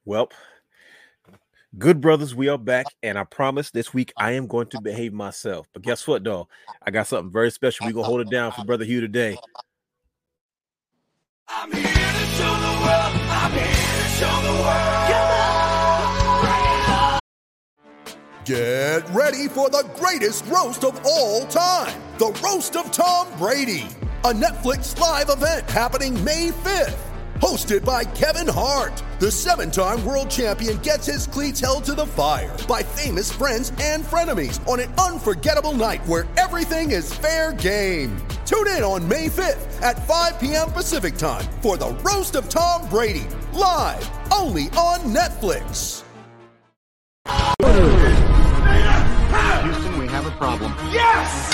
Well, good brothers, we are back, and I promise this week I am going to behave myself. But guess what, though? I got something very special. We're going to hold it down for Brother Hugh today. I'm here to show the world. I'm here to show the world. Come on. Get ready for the greatest roast of all time. The Roast of Tom Brady. A Netflix live event happening May 5th. Hosted by Kevin Hart. The 7-time world champion gets his cleats held to the fire by famous friends and frenemies on an unforgettable night where everything is fair game. Tune in on May 5th at 5 p.m. Pacific time for the Roast of Tom Brady. Live only on Netflix. Houston, we have a problem. Yes!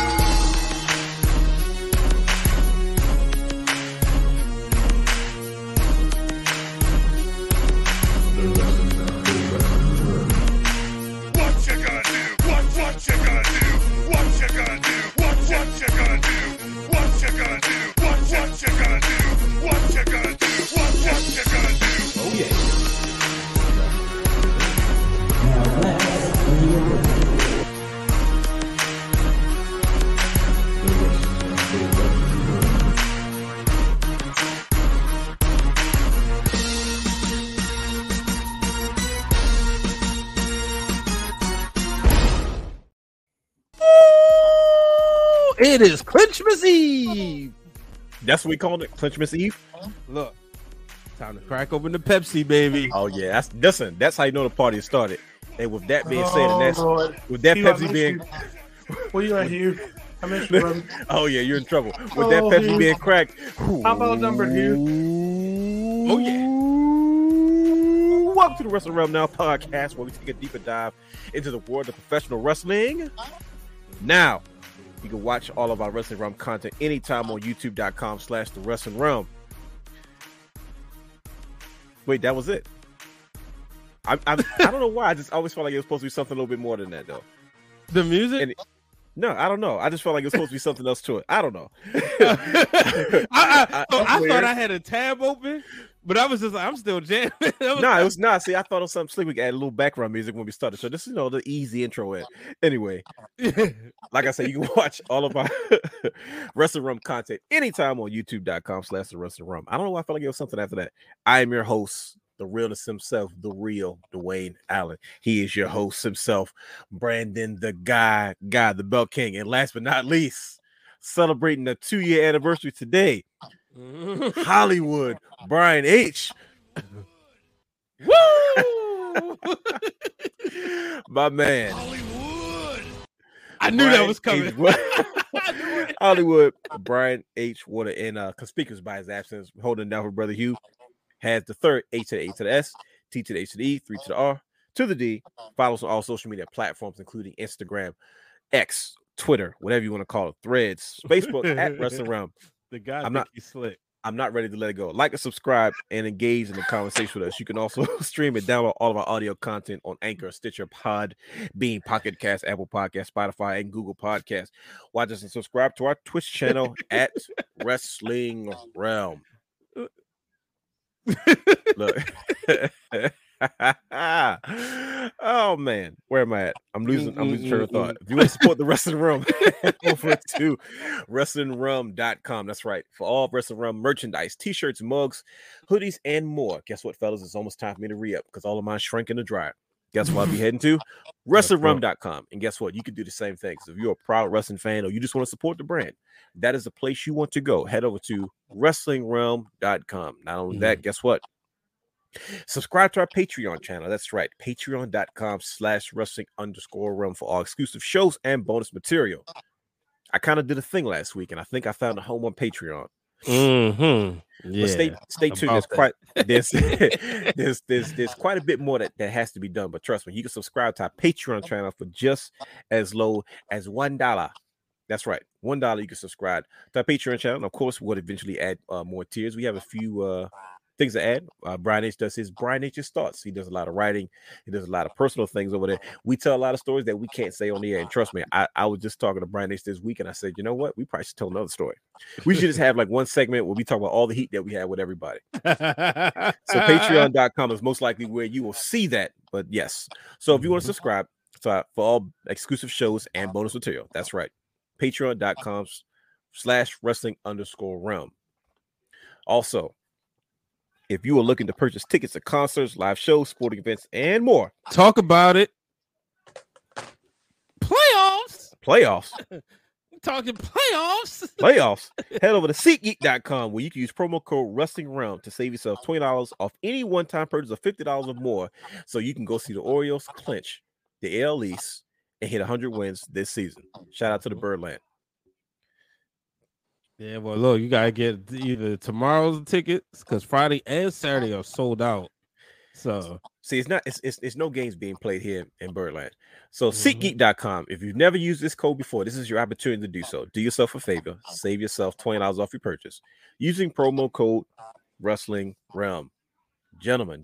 What you gonna do? What you gonna do? What you gonna do? What you gonna do? What you gonna do? What you gonna do? What you gonna do? What you gonna do? Oh, yeah. It is Clinchmas Eve. That's what we called it, Clinchmas Eve? Look, time to crack open the Pepsi, baby. Oh, yeah. That's how you know the party started. And with that being said, and that's Lord. with that Hugh, I Pepsi miss being... you. What you at, Hugh? I miss you, brother. Oh, yeah, you're in trouble. With that Pepsi Hugh. being cracked... How about number, Hugh? Oh, yeah. Welcome to the Wrestling Realm Now podcast, where we take a deeper dive into the world of professional wrestling. Now, you can watch all of our Wrestling Realm content anytime on youtube.com/The Wrestling Realm. Wait, that was it? I don't know why. I just always felt like it was supposed to be something a little bit more than that, though. The music? No, I don't know. I just felt like it was supposed to be something else to it. I don't know. I thought I had a tab open, but I was just like, I'm still jamming. No, it was not. See, I thought it was something slick. We could add a little background music when we started. So this is, the easy intro in. Anyway, like I said, you can watch all of our Wrestling Realm content anytime on youtube.com/The Wrestling Realm. I don't know why I felt like it was something after that. I am your host, the realness himself, the real Dwayne Allen. He is your host himself, Brandon, the guy, the Belt King. And last but not least, celebrating the 2-year anniversary today, Hollywood, Brian H. Woo! My man. Hollywood. I knew Brian that was coming. H. Hollywood, Brian H. Water, and conspicuous by his absence, holding down for Brother Hugh, has the third A to the A to the S, T to the H to the E, 3 to the R, to the D. Follow us on all social media platforms, including Instagram, X, Twitter, whatever you want to call it, Threads, Facebook at Wrestling Realm. The guy he's slick. I'm not ready to let it go. Like and subscribe and engage in the conversation with us. You can also stream and download all of our audio content on Anchor, Stitcher, Podbean, Pocket Cast, Apple Podcast, Spotify, and Google Podcast. Watch us and subscribe to our Twitch channel at Wrestling Realm. Look. Oh man, where am I at? I'm losing train of thought. If you want to support the Wrestling Realm, head over to WrestlingRealm.com. That's right. For all Wrestling Realm merchandise, t-shirts, mugs, hoodies, and more. Guess what, fellas? It's almost time for me to re-up because all of mine shrank in the dryer. Guess what I'll be heading to? WrestlingRealm.com. And guess what? You can do the same thing. So if you're a proud wrestling fan or you just want to support the brand, that is the place you want to go. Head over to WrestlingRealm.com. Not only that, guess what? Subscribe to our Patreon channel. That's right. Patreon.com/wrestling_realm for all exclusive shows and bonus material. I kind of did a thing last week, and I think I found a home on Patreon. Mm-hmm. Yeah. But stay tuned. There's quite a bit more that has to be done. But trust me, you can subscribe to our Patreon channel for just as low as $1. That's right, $1. You can subscribe to our Patreon channel. And of course, we'll eventually add more tiers. We have a few things to add, Brian H does his Brian H's Thoughts. He does a lot of writing. He does a lot of personal things over there. We tell a lot of stories that we can't say on the air. And trust me, I was just talking to Brian H this week, and I said, you know what? We probably should tell another story. We should just have like one segment where we talk about all the heat that we had with everybody. So patreon.com is most likely where you will see that. But yes. So if you want to subscribe for all exclusive shows and bonus material, that's right. Patreon.com/wrestling_realm. Also, if you are looking to purchase tickets to concerts, live shows, sporting events, and more, talk about it. Playoffs. Talking playoffs. Head over to SeatGeek.com where you can use promo code WrestlingRealm to save yourself $20 off any one-time purchase of $50 or more, so you can go see the Orioles clinch the AL East and hit 100 wins this season. Shout out to the Birdland. Yeah, well, look, you gotta get either tomorrow's tickets because Friday and Saturday are sold out. So see, it's no games being played here in Birdland. So SeatGeek.com. If you've never used this code before, this is your opportunity to do so. Do yourself a favor, save yourself $20 off your purchase using promo code Wrestling Realm. Gentlemen,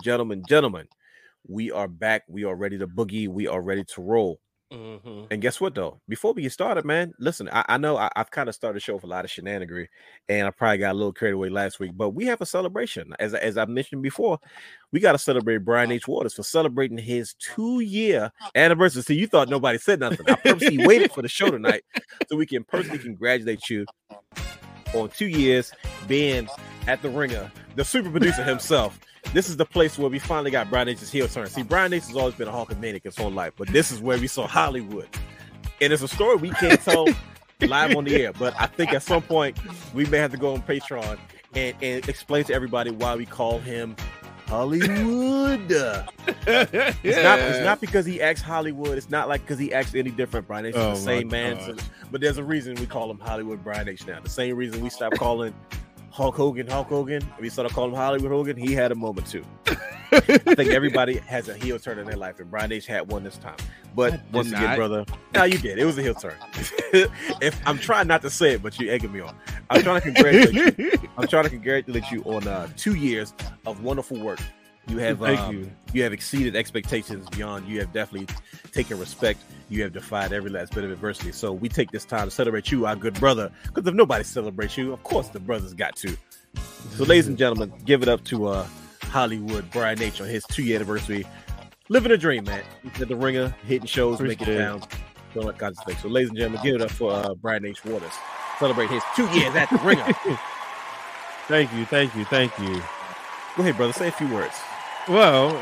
we are back. We are ready to boogie. We are ready to roll. And guess what, though? Before we get started, man, listen, I know I've kind of started the show with a lot of shenanigery, and I probably got a little carried away last week, but we have a celebration. As I mentioned before, we got to celebrate Brian H. Waters for celebrating his 2-year anniversary. See, you thought nobody said nothing. I purposely waited for the show tonight so we can personally congratulate you on 2 years being at the Ringer, the super producer himself. This is the place where we finally got Brian H's heel turn. See, Brian H has always been a Hulkamaniac his whole life, but this is where we saw Hollywood. And it's a story we can't tell live on the air, but I think at some point we may have to go on Patreon and explain to everybody why we call him Hollywood. It's not because he acts Hollywood. It's not like because he acts any different. Brian H is the same man. So, but there's a reason we call him Hollywood Brian H now. The same reason we stopped calling Hulk Hogan. We started calling him Hollywood Hogan. He had a moment too. I think everybody has a heel turn in their life, and Brian H had one this time. But once again, brother, no, you did. It was a heel turn. If I'm trying not to say it, but you're egging me on. I'm trying to congratulate you on 2 years of wonderful work. You have you have exceeded expectations beyond. You have definitely taken respect. You have defied every last bit of adversity. So we take this time to celebrate you, our good brother. Because if nobody celebrates you, of course the brothers got to. So, ladies and gentlemen, give it up to Hollywood Brian H on his 2-year anniversary. Living a dream, man. He's at the Ringer, hitting shows, making pounds, doing all kinds of things. So, ladies and gentlemen, give it up for Brian H. Waters. Celebrate his 2 years at the Ringer. Thank you. Go ahead, brother. Say a few words. Well,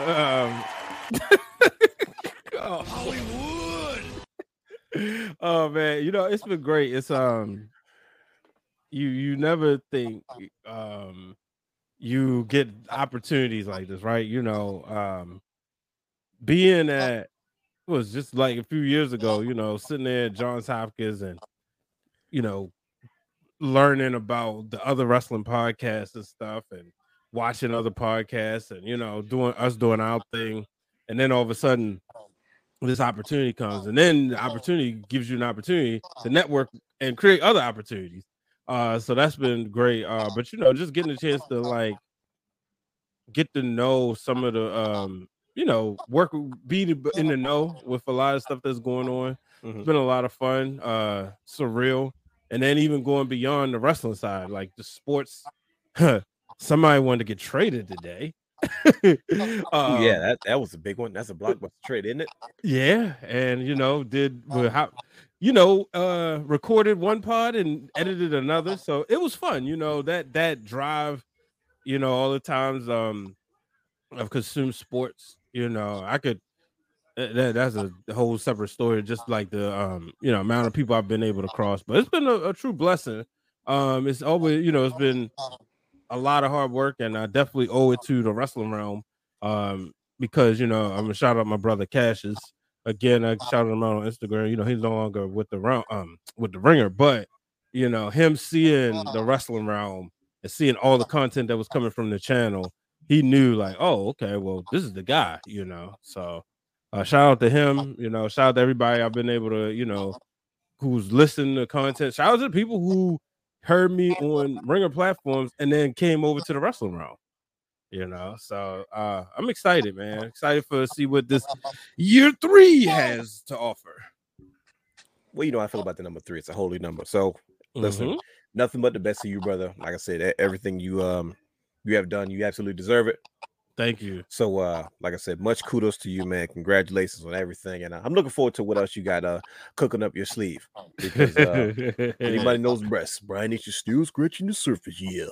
Hollywood. Oh man, it's been great. It's you never think you get opportunities like this, right? Being at it was just like a few years ago, sitting there at Johns Hopkins and learning about the other wrestling podcasts and stuff and watching other podcasts and doing our thing, and then all of a sudden this opportunity comes, and then the opportunity gives you an opportunity to network and create other opportunities. So that's been great. But just getting a chance to get to know some of the work, be in the know with a lot of stuff that's going on. It's been a lot of fun, surreal, and then even going beyond the wrestling side, like the sports. Somebody wanted to get traded today. Yeah, that was a big one. That's a blockbuster trade, isn't it? Yeah, and recorded one pod and edited another, so it was fun. That drive. All the times I've consumed sports. I could. That's a whole separate story. Just like the amount of people I've been able to cross, but it's been a true blessing. It's always it's been a lot of hard work, and I definitely owe it to the Wrestling Realm, because I'm gonna shout out my brother Cassius again. I shouted him out on Instagram. He's no longer with the Ringer, but him seeing the Wrestling Realm and seeing all the content that was coming from the channel, he knew like, oh, okay, well, this is the guy. So shout out to him. Shout out to everybody I've been able to who's listening to content. Shout out to the people who heard me on Ringer platforms and then came over to the Wrestling Realm. You know, so I'm excited, man. Excited for see what this year 3 has to offer. Well, you know how I feel about the number 3. It's a holy number. So listen, nothing but the best of you, brother. Like I said, everything you have done, you absolutely deserve it. Thank you. So like I said, much kudos to you, man. Congratulations on everything. And I'm looking forward to what else you got cooking up your sleeve. Because anybody knows breasts, Brian needs to still scratching the surface. Yeah.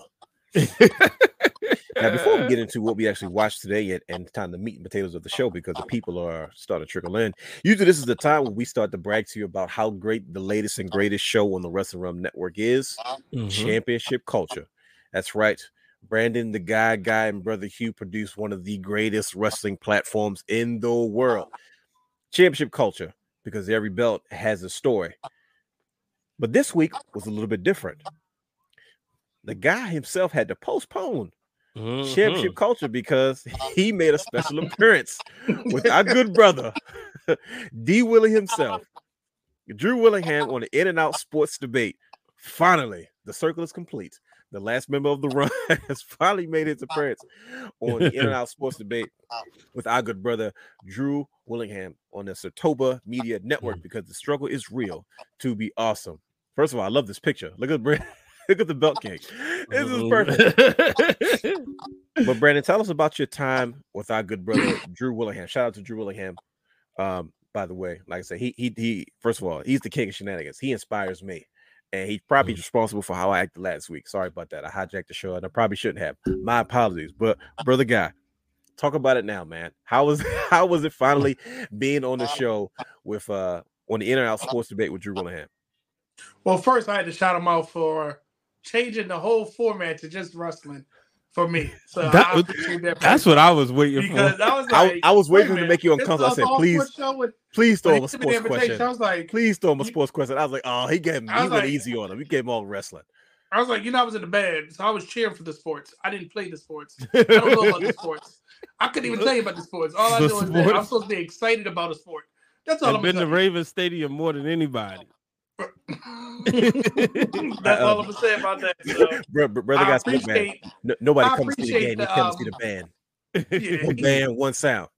Now, before we get into what we actually watched today and time the meat and potatoes of the show, because the people are starting to trickle in. Usually this is the time when we start to brag to you about how great the latest and greatest show on the Wrestling Realm Network is. Championship Culture. That's right. Brandon, the guy, and Brother Hugh produced one of the greatest wrestling platforms in the world. Championship Culture, because every belt has a story. But this week was a little bit different. The guy himself had to postpone Championship Culture because he made a special appearance with our good brother, D. Willie himself, Drew Willingham, on the In and Out Sports Debate. Finally, the circle is complete. The last member of the run has finally made his appearance on the In and Out Sports Debate with our good brother, Drew Willingham, on the Sartoba Media Network, because the struggle is real to be awesome. First of all, I love this picture. Look at the belt king. This is perfect. But Brandon, tell us about your time with our good brother, Drew Willingham. Shout out to Drew Willingham. By the way, like I said, he first of all, he's the king of shenanigans. He inspires me. And he's probably responsible for how I acted last week. Sorry about that. I hijacked the show, and I probably shouldn't have. My apologies. But brother guy, talk about it now, man. How was it finally being on the show with on the In and Out Sports Debate with Drew Willingham? Well, first I had to shout him out for changing the whole format to just wrestling for me. So I appreciate that. That's what I was waiting because for. I was like, I was waiting to make you uncomfortable. I said, please throw him a sports question. I was like, please throw him a sports question. I was like, oh, he went easy on him. He gave him all wrestling. I was like, I was in the band, so I was cheering for the sports. I didn't play the sports. I don't know about the sports. I couldn't even tell you about the sports. All I know is that I'm supposed to be excited about a sport. That's all I'm saying. I've been to Ravens Stadium more than anybody. That's all I'm gonna say about that. So, brother got to the band. Nobody comes to the game. They come to see the band. Yeah. One band, one sound.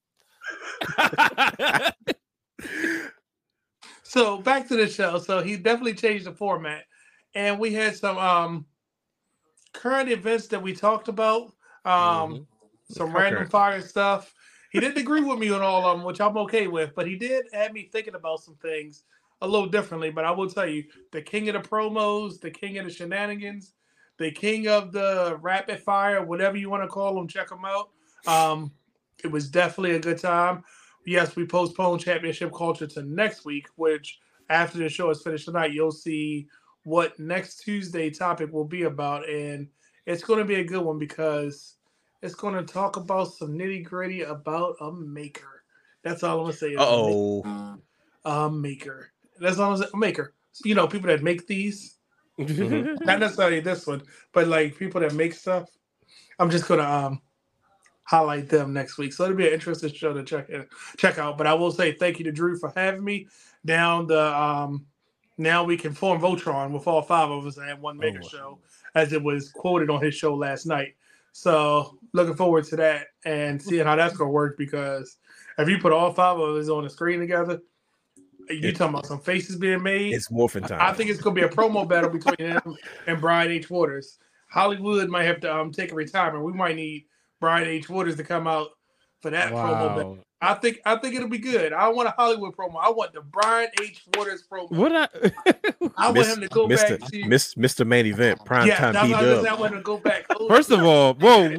So back to the show. So he definitely changed the format, and we had some current events that we talked about. Some random fire stuff. He didn't agree with me on all of them, which I'm okay with, but he did have me thinking about some things a little differently. But I will tell you, the king of the promos, the king of the shenanigans, the king of the rapid fire, whatever you want to call them, check them out. It was definitely a good time. Yes, we postponed Championship Culture to next week, which after the show is finished tonight, you'll see what next Tuesday topic will be about. And it's going to be a good one because it's going to talk about some nitty gritty about a maker. That's all I'm going to say. A maker. That's all I'm saying. A maker. You know, people that make these. Not necessarily this one, but like people that make stuff. I'm just going to highlight them next week. So it'll be an interesting show to check out. But I will say thank you to Drew for having me down the now we can form Voltron with all 5 of us at one maker show, as it was quoted on his show last night. So looking forward to that and seeing how that's going to work, because if you put all 5 of us on the screen together, you're talking about some faces being made. It's morphin' time. I think it's going to be a promo battle between him and Brian H. Waters. Hollywood might have to take a retirement. We might need Brian H. Waters to come out for that promo battle. I think it'll be good. I want a Hollywood promo. I want the Brian H. Waters promo. I want him to go back to Mr. Main Event, prime time B-Dub. I want him to go back. First of all, whoa.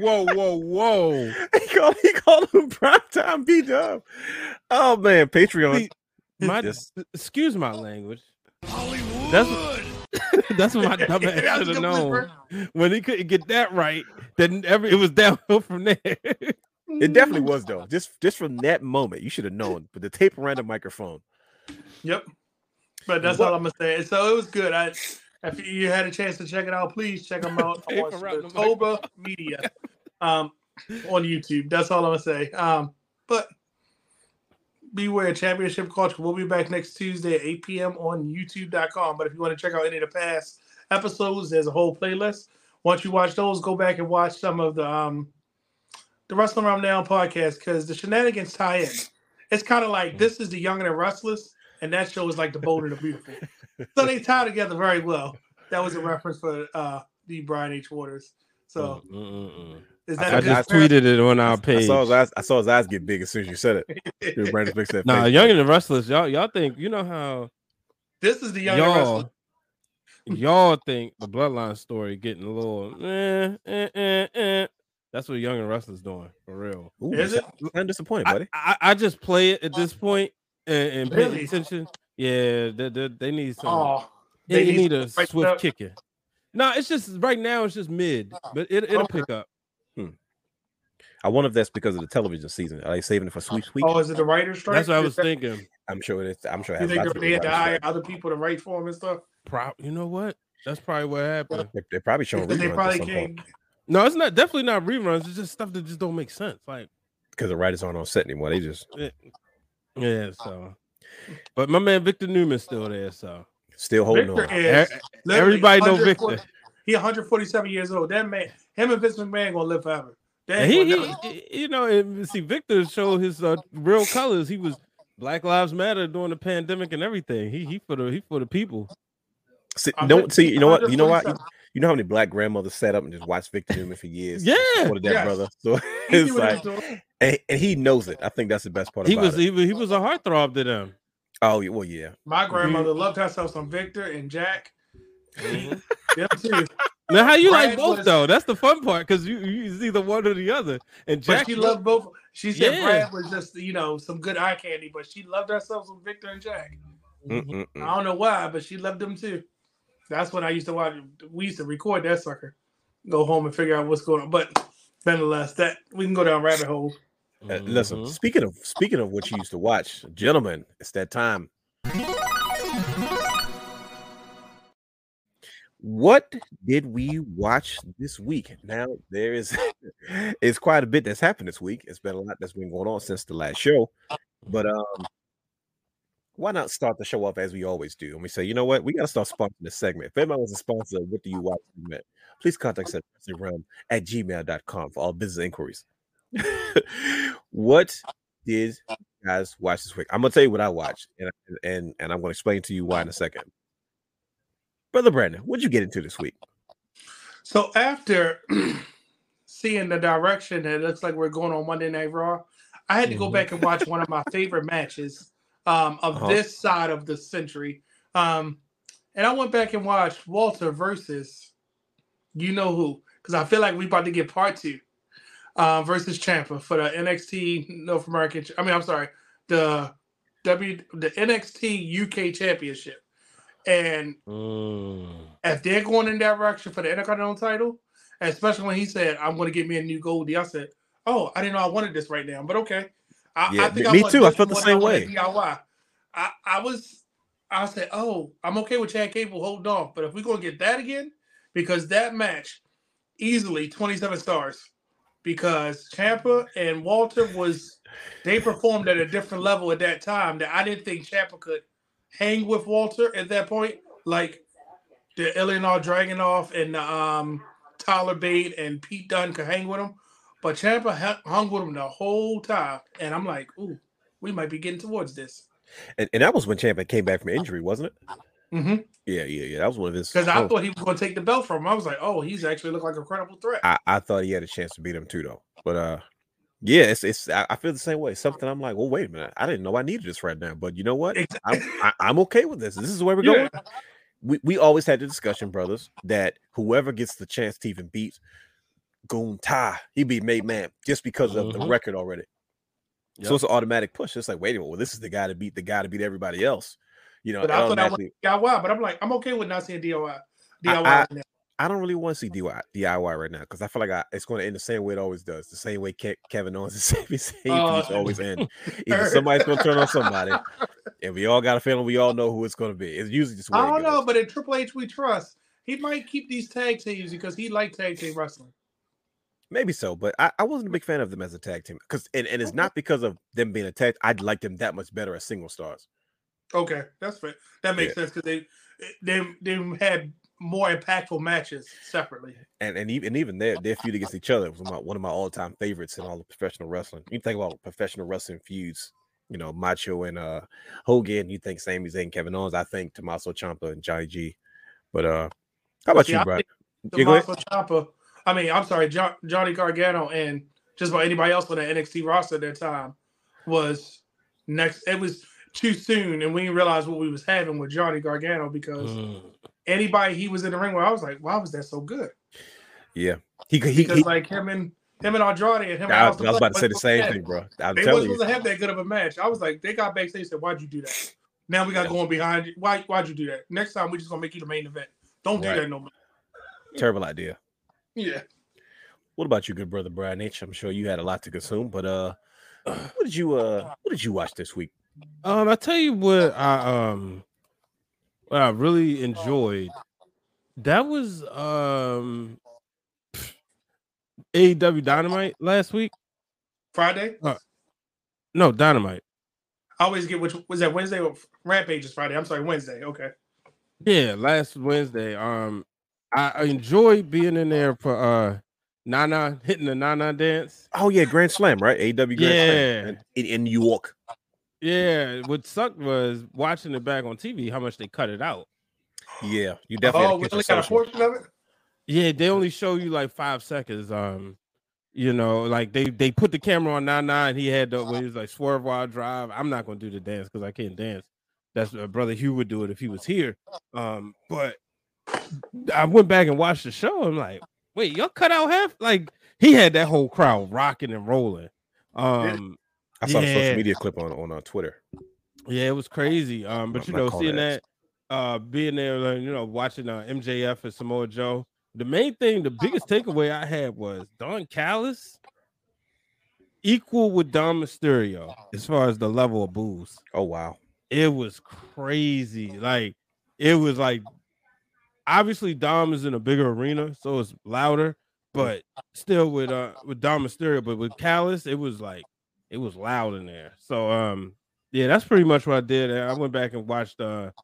He called him prime time B-Dub. Oh man, Patreon. Excuse my language. Hollywood. That's what my dumb ass should have known. When he couldn't get that right, then it was downhill from there. It definitely was, though. Just from that moment, you should have known. But the tape around the microphone. Yep. But that's all I'm gonna say. So it was good. If you had a chance to check it out, please check them out on Sartoba Media on YouTube. That's all I'm gonna say. But beware, Championship Culture. We'll be back next Tuesday at 8 p.m. on YouTube.com. But if you want to check out any of the past episodes, there's a whole playlist. Once you watch those, go back and watch some of the the Wrestling Around Now podcast because the shenanigans tie in. It's kind of like this is the Young and the Restless, and that show is like the Bold and the Beautiful. So they tie together very well. That was a reference for the Brian H. Waters. So is that I just tweeted it on our page. I saw his eyes get big as soon as you said it. Nah, Young and the Restless, y'all think you know how this is the Young and the Restless. Y'all think the Bloodline story getting a little That's what Young and Restless doing for real. Ooh, is it? I'm disappointed, buddy. I just play it at this point and pay attention. Yeah, they need some. They need a swift kicker. No, it's just right now. It's just mid, but it'll pick up. I wonder if that's because of the television season. Are they saving it for Sweep Sweep? Oh, is it the writer's strike? That's what I was thinking. I'm sure it is. I'm sure. You think they had to hire other people to write for them and stuff? You know what? That's probably what happened. They're probably showing reruns. They probably can't. No, it's not. Definitely not reruns. It's just stuff that just don't make sense. Like because the writers aren't on set anymore. They just yeah. So, but my man Victor Newman's still there. So still holding Victor on. Everybody know Victor. He's 147 years old. That man, him and Vince McMahon gonna live forever. See, Victor showed his real colors. He was Black Lives Matter during the pandemic and everything. He for the people. You know what? You know how many black grandmothers sat up and just watched Victor Newman for years? Yeah, supported that brother. So it's like, and he knows it. I think that's the best part. He was a heartthrob to them. Oh well, yeah. My grandmother loved herself some Victor and Jack. Them too. Now, how you Brad like both though? That's the fun part because you either one or the other. And Jack, but she loved both. She said Brad was just some good eye candy, but she loved herself some Victor and Jack. I don't know why, but she loved them too. That's when I used to watch. We used to record that sucker, go home and figure out what's going on. But nonetheless, that we can go down rabbit hole. Listen, speaking of what you used to watch, gentlemen, it's that time. What did we watch this week? Now there is it's quite a bit that's happened this week. It's been a lot that's been going on since the last show, but why not start the show off as we always do? And we say, you know what, we got to start sponsoring this segment. If anybody wants to sponsor What Do You Watch segment, please contact us at wrestlingrealm@gmail.com for all business inquiries. What did you guys watch this week? I'm gonna tell you what I watched, and I'm gonna explain to you why in a second. Brother Brandon, what'd you get into this week? So after seeing the direction that it looks like we're going on Monday Night Raw, I had to go back and watch one of my favorite matches of this side of the century. And I went back and watched Walter versus you know who, because I feel like we about to get part 2 versus Ciampa for the NXT North American. The NXT UK Championship. And if they're going in that direction for the Intercontinental title, especially when he said, "I'm going to get me a new Goldie," I said, "Oh, I didn't know I wanted this right now." But okay, I think me too. I felt the same way. DIY. I said, "Oh, I'm okay with Chad Gable holding off." But if we're going to get that again, because that match easily 27 stars, because Ciampa and Walter they performed at a different level at that time that I didn't think Ciampa could hang with Walter at that point, like the Illinois Dragunov and Tyler Bate and Pete Dunne could hang with him, but Ciampa hung with him the whole time, and I'm like, ooh, we might be getting towards this. And that was when Ciampa came back from injury, wasn't it? Mm-hmm. Yeah. That was one of his. Because I thought he was going to take the belt from him. I was like, oh, he's actually looked like a credible threat. I thought he had a chance to beat him too, though. But yeah, it's. I feel the same way. Something I'm like, well, wait a minute. I didn't know I needed this right now. But you know what? I'm okay with this. This is where we're going. We always had the discussion, brothers, that whoever gets the chance to even beat Gunther, he be made man just because of the record already. Yep. So it's an automatic push. It's like, wait a minute. Well, this is the guy to beat everybody else. You know, but I thought I wanted DIY, but I'm like, I'm okay with not seeing DIY. Right now. I don't really want to see DIY right now because I feel like it's going to end the same way it always does. The same way Kevin Owens always end. Either somebody's going to turn on somebody, and we all got a feeling we all know who it's going to be. It's usually just. I don't know, but in Triple H we trust. He might keep these tag teams because he liked tag team wrestling. Maybe so, but I wasn't a big fan of them as a tag team because and it's not because of them being a tag. I'd like them that much better as single stars. Okay, that's fair. That makes sense because they had more impactful matches separately. And even their feud against each other was one of my all-time favorites in all of professional wrestling. You think about professional wrestling feuds, you know, Macho and Hogan. You think Sami Zayn, Kevin Owens. I think Tommaso Ciampa and Johnny G. But how about you, bro? Tommaso Ciampa. I mean, I'm sorry, Johnny Gargano and just about anybody else on the NXT roster at that time was next. It was too soon, and we didn't realize what we was having with Johnny Gargano because anybody he was in the ring with, I was like, why was that so good? Yeah, because like him and Andrade and him. I was about to say the same thing, bro. They wasn't supposed to have that good of a match. I was like, they got backstage and said, why'd you do that? Now we got going behind you. Why'd you do that? Next time we just gonna make you the main event. Don't do that no more. Terrible idea. Yeah. What about you, good brother Brian H? I'm sure you had a lot to consume, but what did you watch this week? I tell you what I really enjoyed. That was AEW Dynamite last week. Friday? No, Dynamite. I always get which was that Wednesday or Rampage is Friday. I'm sorry, Wednesday. Okay. Yeah, last Wednesday. I enjoyed being in there for Nana hitting the Nana dance. Oh yeah, Grand Slam, right? AEW Grand Slam in New York. Yeah, what sucked was watching it back on TV, how much they cut it out. Yeah, you definitely we only got a portion of it? Yeah, they only show you like 5 seconds. You know, like they put the camera on Nana and he had when he was like swerve while drive. I'm not gonna do the dance because I can't dance. That's Brother Hugh would do it if he was here. But I went back and watched the show. I'm like, wait, y'all cut out half? Like he had that whole crowd rocking and rolling. I saw a social media clip on Twitter. Yeah, it was crazy. But you know, seeing that, being there, you know, watching MJF and Samoa Joe. The main thing, the biggest takeaway I had was Don Callis equal with Dom Mysterio as far as the level of boos. Oh wow, it was crazy. Like it was like obviously Dom is in a bigger arena, so it's louder. But still with Dom Mysterio, but with Callis, it was loud in there. So yeah, that's pretty much what I did. I went back and watched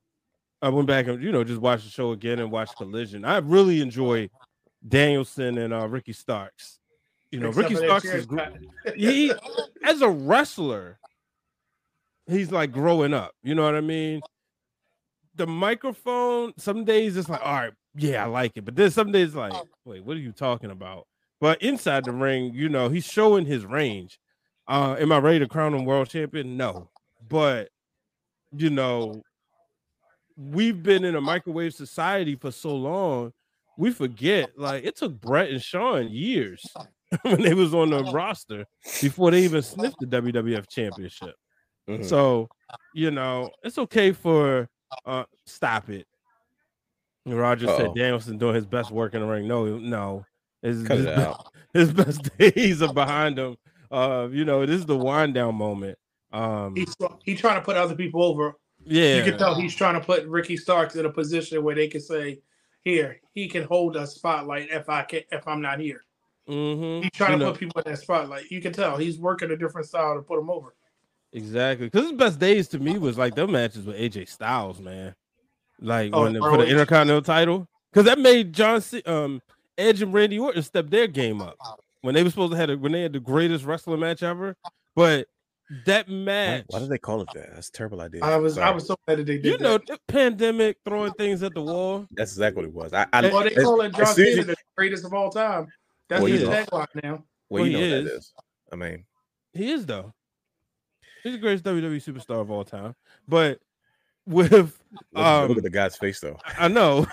just watched the show again and watched Collision. I really enjoy Danielson and Ricky Starks. You know, Ricky Starks is he as a wrestler, he's like growing up. You know what I mean? The microphone, some days it's like, all right, yeah, I like it. But then some days like, wait, what are you talking about? But inside the ring, you know, he's showing his range. Am I ready to crown him world champion? No. But, you know, we've been in a microwave society for so long, we forget, like, it took Brett and Shawn years when they was on the roster before they even sniffed the WWF championship. Mm-hmm. So, you know, it's okay for stop it. Roger said Danielson doing his best work in the ring. No. His best days are behind him. You know, this is the wind down moment. He's trying to put other people over. Yeah, you can tell he's trying to put Ricky Starks in a position where they can say, "Here, he can hold a spotlight if I'm not here." Mm-hmm. He's trying to put people in that spotlight. You can tell he's working a different style to put them over. Exactly, because his best days to me was like them matches with AJ Styles, man. Like for the Intercontinental title, because that made Edge and Randy Orton step their game up when they were supposed to when they had the greatest wrestling match ever. But that match, why did they call it that? That's a terrible idea. I was so mad that they did. You know, the pandemic throwing things at the wall. That's exactly what it was. Well, they call it John Cena the greatest of all time. That's his tagline now. Well, you know what that is. I mean, he is though. He's the greatest WWE superstar of all time. But with look at the guy's face though. I know.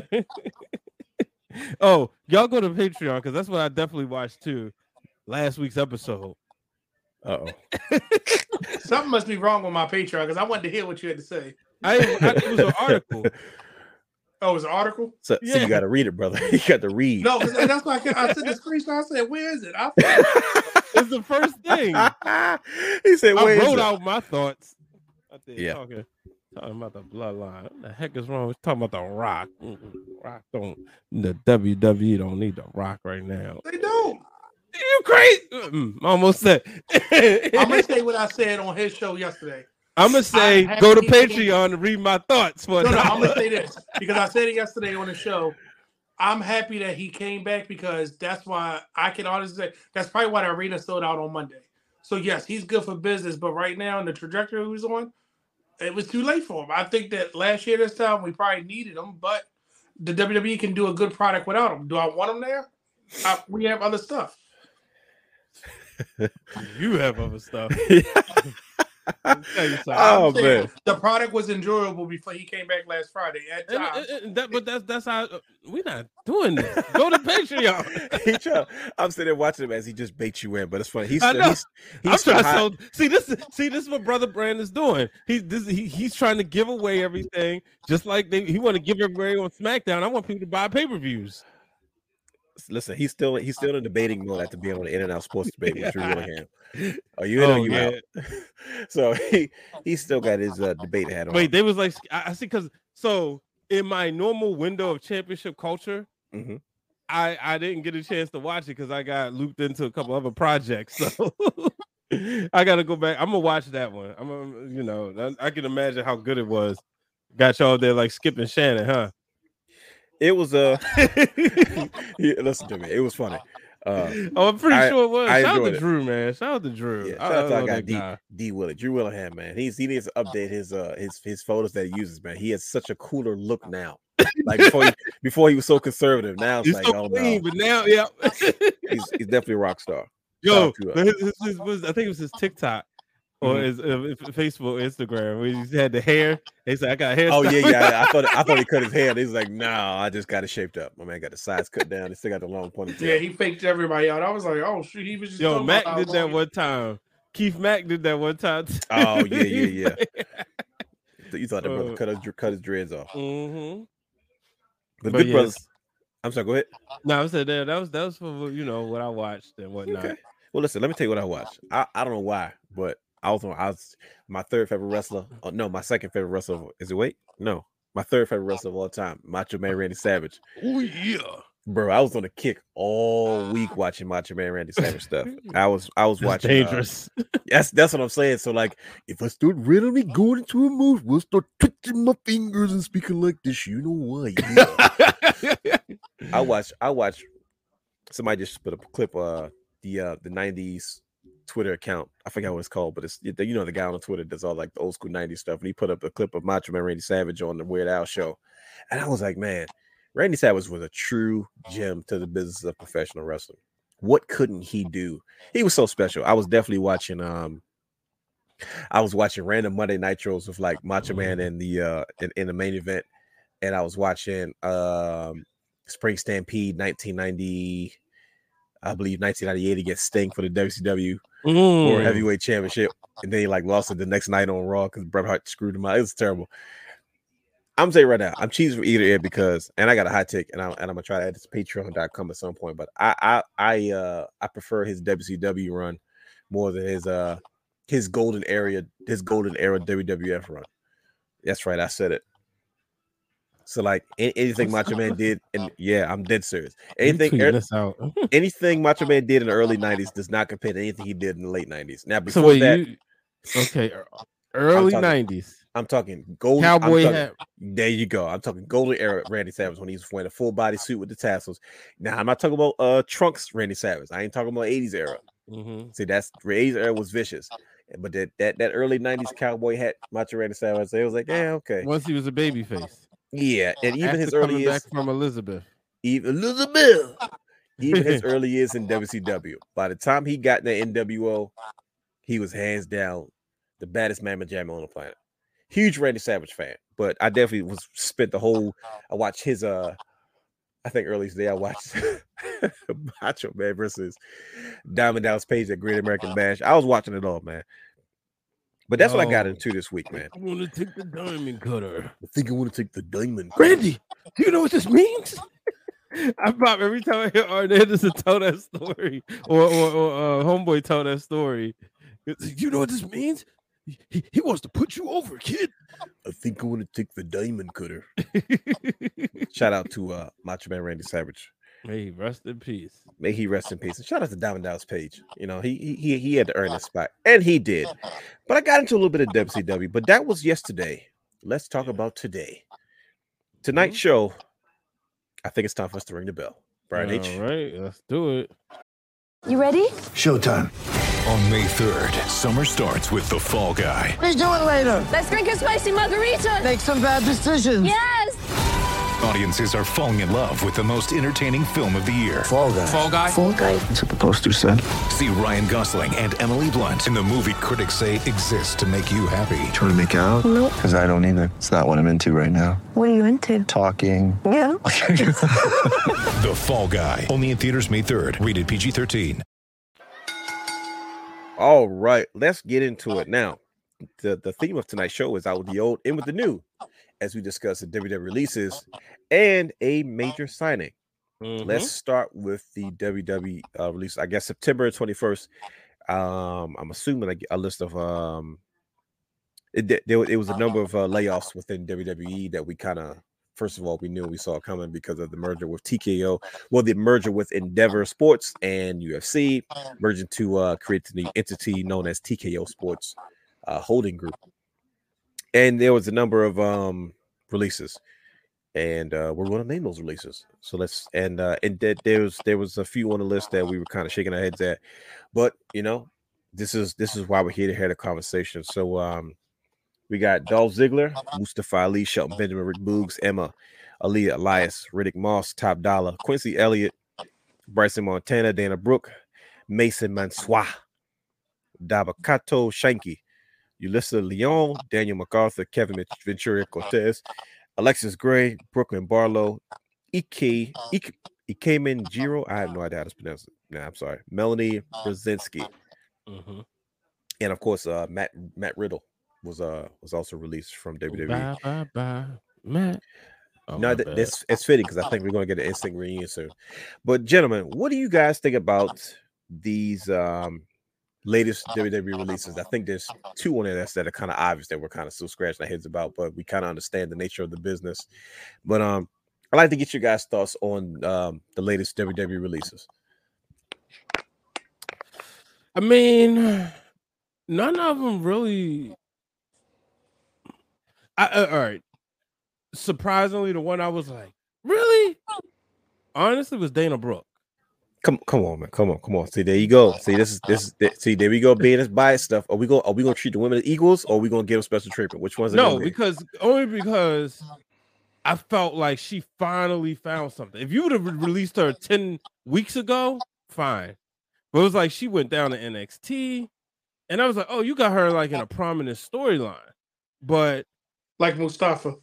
Oh, y'all go to Patreon because that's what I definitely watched too. Last week's episode. Something must be wrong with my Patreon because I wanted to hear what you had to say. It was an article. Oh, it was an article? So you got to read it, brother. You got to read. No, that's why I said the screenshot. I said, where is it? It's the first thing. He said, I wrote out my thoughts. Talking about the bloodline. What the heck is wrong? We're talking about the Rock. Rock the WWE don't need the Rock right now. They don't. You crazy? Almost said. I'm gonna say what I said on his show yesterday. I'm gonna say go to Patreon to read my thoughts. No, I'm gonna say this because I said it yesterday on the show. I'm happy that he came back because that's why I can honestly say that's probably why the arena sold out on Monday. So yes, he's good for business, but right now in the trajectory he's on, it was too late for him. I think that last year this time we probably needed him, but the WWE can do a good product without him. Do I want him there? We have other stuff. You have other stuff. Oh man, the product was enjoyable before he came back last Friday. But that's how we're not doing this. Go to Patreon. I'm sitting there watching him as he just baits you in, but it's funny. He's trying. See this is what Brother Brandon's doing. He's trying to give away everything, just like he want to give away on SmackDown. I want people to buy pay-per-views. Listen, he's still in debating mode after being on the In-N-Out Sports debate with Drew Willingham. Are you in or you out? So he still got his debate hat on. Wait, they was like, I see, because so in my normal window of championship culture, I didn't get a chance to watch it because I got looped into a couple other projects. So I got to go back. I'm gonna watch that one. I can imagine how good it was. Got y'all there like skipping Shannon, huh? It was listen to me. It was funny. I'm pretty sure it was. Shout out to Drew, man. Shout out to Drew. Yeah, shout out to guy D Willie, Drew Willingham, man. He needs to update his photos that he uses, man. He has such a cooler look now. Like before he was so conservative. Now it's like, so clean, but now, yeah, he's definitely a rock star. Yo, I think it was his TikTok. Or his Facebook, Instagram, where he had the hair. He said, "I got hair." Oh yeah. I thought he cut his hair. He's like, "No, I just got it shaped up. My man got the sides cut down. He still got the long ponytail." Yeah, he faked everybody out. I was like, "Oh shoot, he was just." Yo, Mac did that one time. Keith Mack did that one time. Oh yeah. You thought that brother cut his dreads off. But good yes. Brothers. I'm sorry. Go ahead. No, I said that was for what I watched and whatnot. Okay. Well, listen. Let me tell you what I watched. I don't know why, but. I was my third favorite wrestler. Oh, no, my second favorite wrestler. Is it wait? No, my third favorite wrestler of all time, Macho Man Randy Savage. Oh yeah, bro, I was on a kick all week watching Macho Man Randy Savage stuff. I was watching. Dangerous. That's what I'm saying. So like, if I start randomly going into a move, we'll start twitching my fingers and speaking like this. You know why? Yeah. I watch. Somebody just put a clip. The '90s. Twitter account. I forgot what it's called, but it's the guy on Twitter does all like the old school 90s stuff. And he put up a clip of Macho Man Randy Savage on the Weird Al show. And I was like, man, Randy Savage was a true gem to the business of professional wrestling. What couldn't he do? He was so special. I was definitely watching random Monday Nitros with like Macho Man in the in the main event. And I was watching Spring Stampede 1990. I believe 1998 against Sting for the WCW World Heavyweight Championship, and then he like lost it the next night on Raw because Bret Hart screwed him out. It was terrible. I'm saying right now, I'm cheesing for either end because, and I got a hot take, and I'm gonna try to add this to Patreon.com at some point. But I prefer his WCW run more than his golden era WWF run. That's right, I said it. So like anything Macho Man did, and yeah, I'm dead serious. Anything Macho Man did in the early '90s does not compare to anything he did in the late '90s. Now before early '90s. I'm talking golden cowboy hat. There you go. I'm talking golden era Randy Savage when he's wearing a full body suit with the tassels. Now I'm not talking about trunks Randy Savage. I ain't talking about '80s era. See, that's the '80s era was vicious. But that early '90s cowboy hat Macho Randy Savage, it was like, yeah, okay. Once he was a baby face. Yeah, and even after his early years back from Elizabeth, even his early years in WCW. By the time he got in the NWO, he was hands down the baddest mamma jamma on the planet. Huge Randy Savage fan, but I definitely I watched his I think early today I watched Macho Man versus Diamond Dallas Page at Great American Bash. I was watching it all, man. But that's what I got into this week, man. I want to take the diamond cutter. I think I want to take the diamond cutter. Randy, do you know what this means? I pop every time I hear Arn Anderson tell that story or Homeboy tell that story. You know what this means? He wants to put you over, kid. I think I want to take the diamond cutter. Shout out to Macho Man Randy Savage. May he rest in peace. May he rest in peace. And shout out to Diamond Dallas Page. You know, he had to earn his spot, and he did. But I got into a little bit of WCW, but that was yesterday. Let's talk about today. Tonight's show, I think it's time for us to ring the bell. Brian H. All right, let's do it. You ready? Showtime. On May 3rd, summer starts with The Fall Guy. Let's do it later. Let's drink a spicy margarita. Make some bad decisions. Yes. Audiences are falling in love with the most entertaining film of the year. Fall Guy. Fall guy. Fall guy. That's what the poster said. See Ryan Gosling and Emily Blunt in the movie critics say exists to make you happy. Trying to make it out? Nope. Because I don't either. It's not what I'm into right now. What are you into? Talking. Yeah. The Fall Guy. Only in theaters May 3rd. Rated PG-13. All right, let's get into it now. The theme of tonight's show is out with the old and with the new, as we discuss the WWE releases and a major signing. Let's start with the WWE release. I guess September 21st. I'm assuming a list of it was a number of layoffs within WWE that we kind of, first of all, we knew we saw it coming because of the merger with TKO. Well, the merger with Endeavor Sports and UFC, merging to create the new entity known as TKO Sports Holding Group. And there was a number of releases, and we're going to name those releases. So let's and there was a few on the list that we were kind of shaking our heads at, but you know, this is why we're here to have a conversation. So we got Dolph Ziggler, Mustafa Ali, Shelton Benjamin, Rick Boogs, Emma, Aaliyah, Elias, Riddick Moss, Top Dollar, Quincy Elliott, Bryson Montana, Dana Brooke, Mason Mansour, Dabakato Shanky, Ulissa Leon, Daniel MacArthur, Kevin Ventura Cortez, Alexis Gray, Brooklyn Barlow, Ikemen Jiro. I have no idea how to pronounce it. Nah, I'm sorry. Melanie Brzezinski. And of course, Matt Riddle was also released from WWE. Bye, Matt. Oh, no, it's fitting because I think we're going to get an instant reunion soon. But gentlemen, what do you guys think about these latest WWE releases? I think there's two on there that are kind of obvious that we're kind of still scratching our heads about, but we kind of understand the nature of the business. But I'd like to get your guys' thoughts on the latest WWE releases. I mean, none of them really. All right. Surprisingly, the one I was like, really? Honestly, was Dana Brooke. Come on, man. Come on. See, there you go. See, see, there we go. Being this bias stuff. Are we gonna treat the women as equals, or are we gonna give them special treatment? Which one's no? Because I felt like she finally found something. If you would have released her 10 weeks ago, fine. But it was like she went down to NXT, and I was like, oh, you got her like in a prominent storyline. But like Mustafa,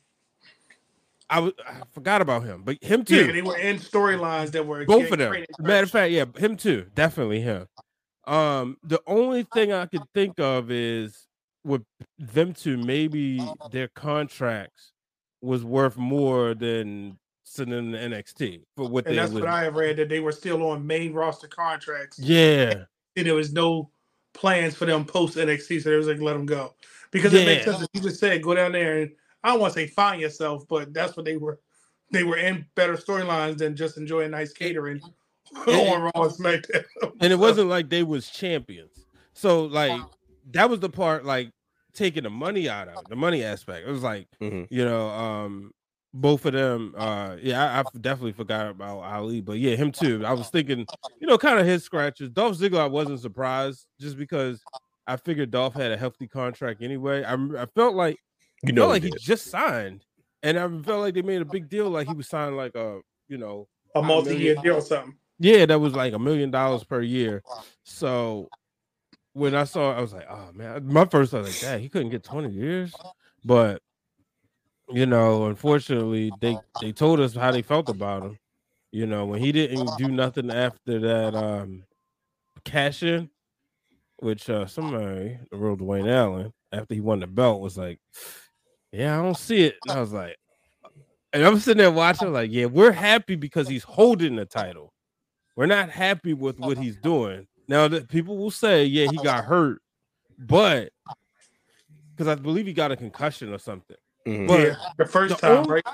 I forgot about him, but him too. Yeah, they were in storylines that were both of them. Matter of fact, yeah, him too, definitely him. The only thing I could think of is with them two, maybe their contracts was worth more than sending the NXT for what and that's what I have read, that they were still on main roster contracts. Yeah, and there was no plans for them post NXT, so they was like, let them go, because it makes sense. You just said go down there and I don't want to say find yourself, but that's what they were. They were in better storylines than just enjoying nice catering on Raw and SmackDown. And it wasn't like they was champions. So like that was the part, like taking the money out of the money aspect. It was like, you know, both of them. I definitely forgot about Ali, but yeah, him too. I was thinking, you know, kind of his scratches. Dolph Ziggler, I wasn't surprised just because I figured Dolph had a hefty contract anyway. I felt like. You know, like he just signed, and I felt like they made a big deal, like he was signed like a multi-year deal or something. Yeah, that was like $1 million per year. So when I saw it, I was like, oh man, my first thought was like, dang, he couldn't get 20 years. But you know, unfortunately, they told us how they felt about him. You know, when he didn't do nothing after that cash in, which somebody, the real Dwayne Allen, after he won the belt, was like, yeah, I don't see it. And I was like, and I'm sitting there watching, like, yeah, we're happy because he's holding the title. We're not happy with what he's doing. Now, people will say, yeah, he got hurt, but because I believe he got a concussion or something. But the first time, right?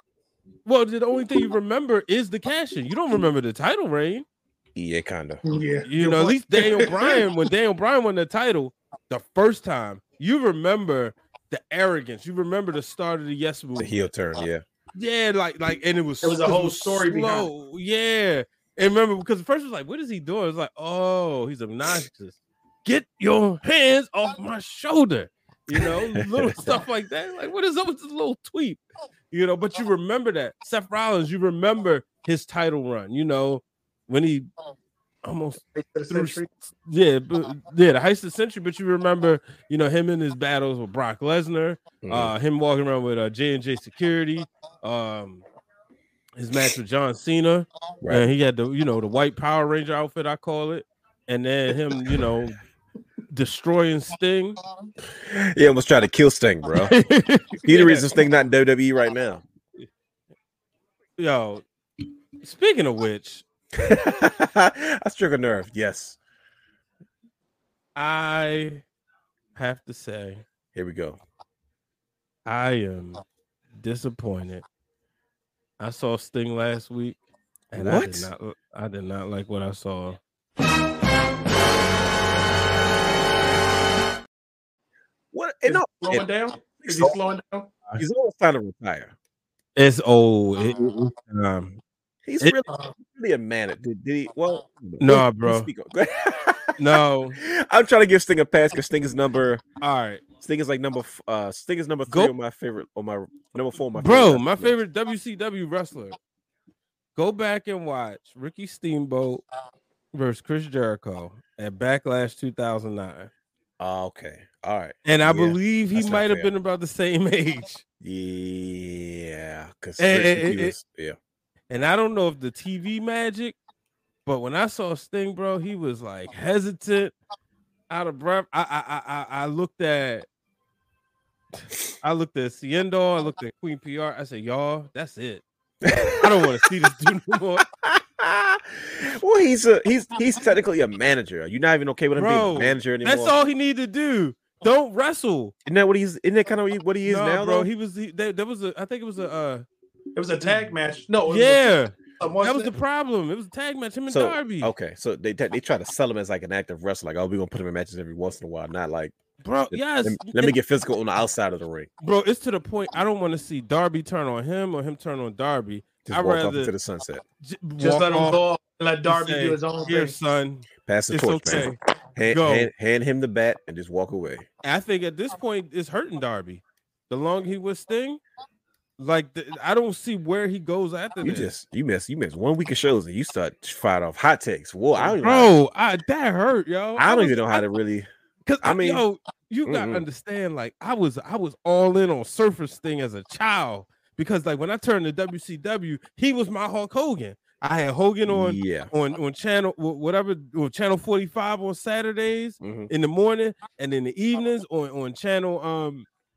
Well, the only thing you remember is the cash-in. You don't remember the title reign. Yeah, kind of. Yeah, You know, at least Daniel Bryan, when Daniel Bryan won the title the first time, you remember the arrogance. You remember the start of the yes move. The heel turn, yeah. Yeah, and it was a whole story slow. Yeah. And remember, because at first it was like, what is he doing? It was like, oh, he's obnoxious. Get your hands off my shoulder. You know, little stuff like that. Like, what is up with this little tweet? You know, but you remember that. Seth Rollins, you remember his title run, you know, when he almost threw, the heist of the century, but you remember, you know, him in his battles with Brock Lesnar, him walking around with J&J Security, his match with John Cena, right. And he had the, you know, the white Power Ranger outfit, I call it, and then him, you know, destroying Sting. Yeah, almost trying to kill Sting, bro. He the reason Sting not in WWE right now. Yo, speaking of which, I struck a nerve. Yes, I have to say, here we go. I am disappointed. I saw Sting last week, and I did not like what I saw. What? Is he slowing down? Is he slowing down? He's almost trying to retire. It's old. He's really a man. Did he? Well, no, bro. No, I'm trying to give Sting a pass because Sting is number. All right, Sting is like number. Sting is number 3 on my favorite. On my number 4. On my bro, favorite my favorite WCW wrestler. Go back and watch Ricky Steamboat versus Chris Jericho at Backlash 2009. Okay, all right. And I believe he might have been about the same age. Yeah, because yeah. And I don't know if the TV magic, but when I saw Sting, bro, he was like hesitant, out of breath. I looked at Ciendo, I looked at Queen PR. I said, y'all, that's it. I don't want to see this dude no more. Well, he's technically a manager. You're not even okay with him being a manager anymore. That's all he need to do. Don't wrestle. Isn't that kind of what he is now, bro? Though? There was I think it was a tag match. No, that was the problem. It was a tag match. Him and Darby. Okay, so they try to sell him as like an active wrestler. Like, oh, we're gonna put him in matches every once in a while, not like, bro. Yes, let me get physical on the outside of the ring, bro. It's to the point I don't want to see Darby turn on him or him turn on Darby. I'd walk rather off into the sunset. Just let him go. Let Darby do his own thing. Son, pass the torch, man. Hand him the bat and just walk away. I think at this point it's hurting Darby. The longer he was Sting, like I don't see where he goes after this. You miss 1 week of shows and you start firing off hot takes. Whoa, that hurt, yo. I don't even know how to really. Because I mean, you gotta understand. Like I was all in on Surfer Sting as a child because like when I turned to WCW, he was my Hulk Hogan. I had Hogan on channel channel 45 on Saturdays in the morning, and in the evenings on channel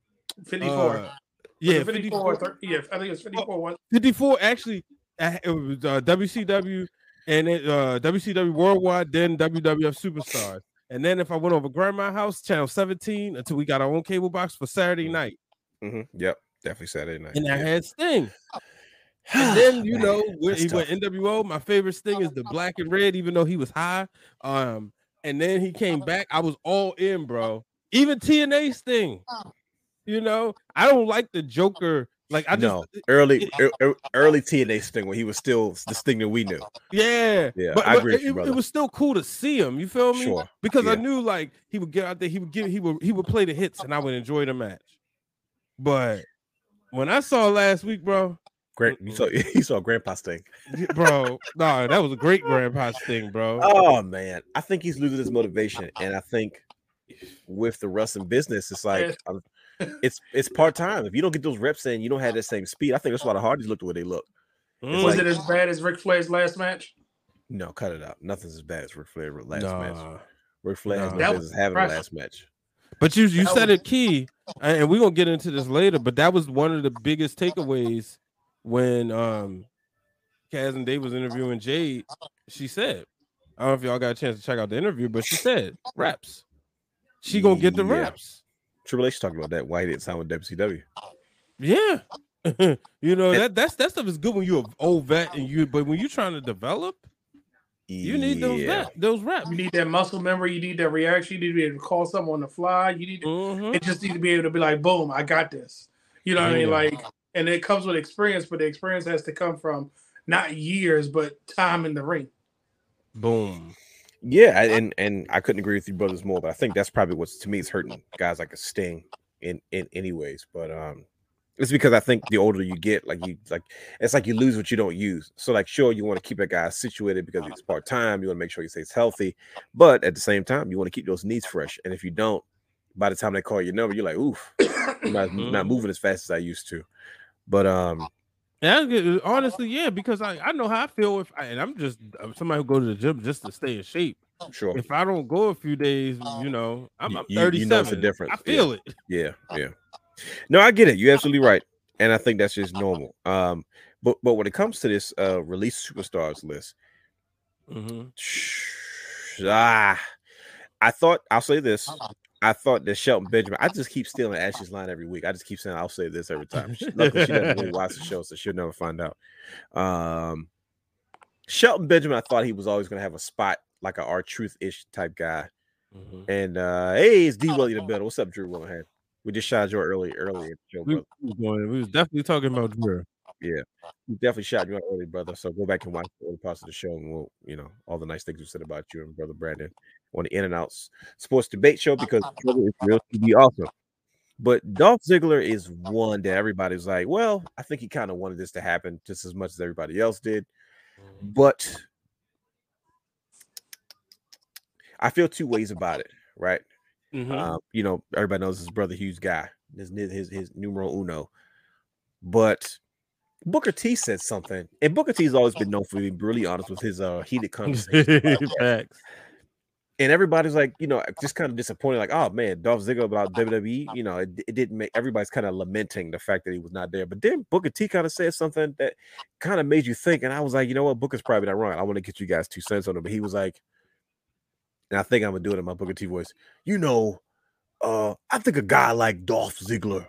54. 54. Yeah, I think it's 54. 54 actually. It was WCW and WCW Worldwide, then WWF Superstars, and then if I went over Grandma's house, channel 17 until we got our own cable box for Saturday night. Yep, definitely Saturday night. And I had Sting. And then he went NWO. My favorite Sting is the black and red, even though he was high. And then he came back. I was all in, bro. Even TNA Sting. You know, I don't like the Joker. Like early TNA Sting when he was still the Sting that we knew. Yeah, but I agree with you, brother. It was still cool to see him. You feel me? Sure. Because I knew like he would get out there. He would play the hits, and I would enjoy the match. But when I saw last week, bro. You saw Grandpa Sting, bro. No, that was a great Grandpa Sting, bro. Oh man, I think he's losing his motivation, and I think with the wrestling business, it's like it's part time. If you don't get those reps in, you don't have that same speed. I think that's why the Hardys look the way they look. Was it as bad as Ric Flair's last match? No, cut it out. Nothing's as bad as Ric Flair's last match. Ric Flair has no business having the last match. But you said it key, and we're gonna get into this later. But that was one of the biggest takeaways. When Kaz and Dave was interviewing Jade, she said, I don't know if y'all got a chance to check out the interview, but she said reps. She gonna get the reps. Triple H talking about that. Why he didn't sign with WCW? Yeah. You know, that stuff is good when you're an old vet but when you're trying to develop, you need those reps. You need that muscle memory. You need that reaction. You need to be able to call something on the fly. You need to, it just need to be able to be like, boom, I got this. You know what I mean? Like, and it comes with experience, but the experience has to come from not years, but time in the ring. Boom. Yeah, and I couldn't agree with you brothers more, but I think that's probably what's to me is hurting guys like a Sting in anyways. But it's because I think the older you get, it's like you lose what you don't use. So like, sure, you want to keep that guy situated because he's part-time, you want to make sure he stays healthy, but at the same time, you want to keep those knees fresh. And if you don't, by the time they call your number, you're like, oof, I'm not moving as fast as I used to. But honestly, yeah, because I know how I feel and I'm just somebody who go to the gym just to stay in shape. Sure. If I don't go a few days, you know, I'm 37. You know it's a difference. I feel it. Yeah. No, I get it. You're absolutely right, and I think that's just normal. But when it comes to this release superstars list, I thought I'll say this. I thought that Shelton Benjamin. I just keep stealing Ashley's line every week. I just keep saying I'll say this every time. Luckily, she doesn't really watch the show, so she'll never find out. Shelton Benjamin, I thought he was always going to have a spot like a R-Truth-ish type guy. And hey, it's D. Willie in the middle. What's up, Drew Willingham? We just shot you early in the show, brother. We was definitely talking about Drew. Yeah, we definitely shot you out early, brother. So go back and watch the early parts of the show, and we'll, all the nice things we said about you and brother Brandon on the In and Outs Sports Debate Show because it's real TV also. But Dolph Ziggler is one that everybody's like, well, I think he kind of wanted this to happen just as much as everybody else did. But I feel two ways about it, right? Everybody knows his brother Hugh's guy, his numero uno. But Booker T said something, and Booker T's always been known for being really honest with his heated conversations. Facts. And everybody's like, just kind of disappointed, like, oh man, Dolph Ziggler about WWE, it didn't make everybody's kind of lamenting the fact that he was not there. But then Booker T kind of said something that kind of made you think, and I was like, you know what, Booker's probably not wrong. I want to get you guys 2 cents on it, but he was like, and I think I'm gonna do it in my Booker T voice. I think a guy like Dolph Ziggler,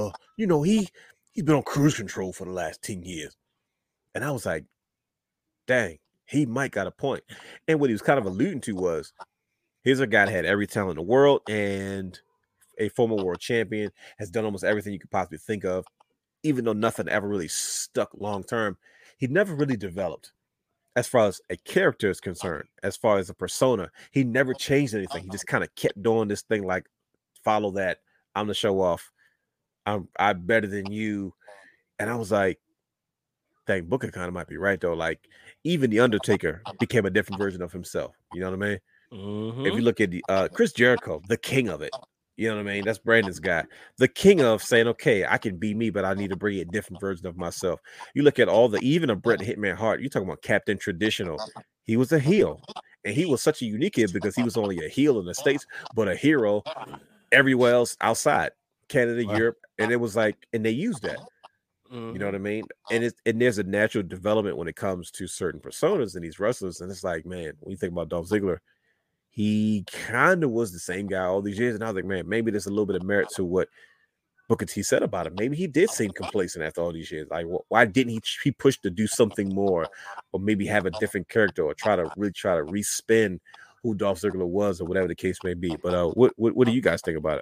he's been on cruise control for the last 10 years. And I was like, dang, he might got a point. And what he was kind of alluding to was, here's a guy that had every talent in the world and a former world champion, has done almost everything you could possibly think of. Even though nothing ever really stuck long term, he never really developed. As far as a character is concerned, as far as a persona, he never changed anything. He just kind of kept doing this thing like, follow that. I'm the show off. I'm better than you. And I was like, dang, Booker kind of might be right, though. Like, even The Undertaker became a different version of himself. You know what I mean? If you look at the Chris Jericho, the king of it. You know what I mean? That's Brandon's guy. The king of saying, okay, I can be me, but I need to bring a different version of myself. You look at even a Bret Hitman Hart, you're talking about Captain Traditional. He was a heel. And he was such a unique kid because he was only a heel in the States, but a hero everywhere else outside. Canada, Europe. And it was like, and they used that. You know what I mean? And there's a natural development when it comes to certain personas in these wrestlers. And it's like, man, when you think about Dolph Ziggler, he kind of was the same guy all these years. And I was like, man, maybe there's a little bit of merit to what Booker T said about him. Maybe he did seem complacent after all these years. Like, why didn't he push to do something more, or maybe have a different character, or try to respin who Dolph Ziggler was, or whatever the case may be. But what do you guys think about it?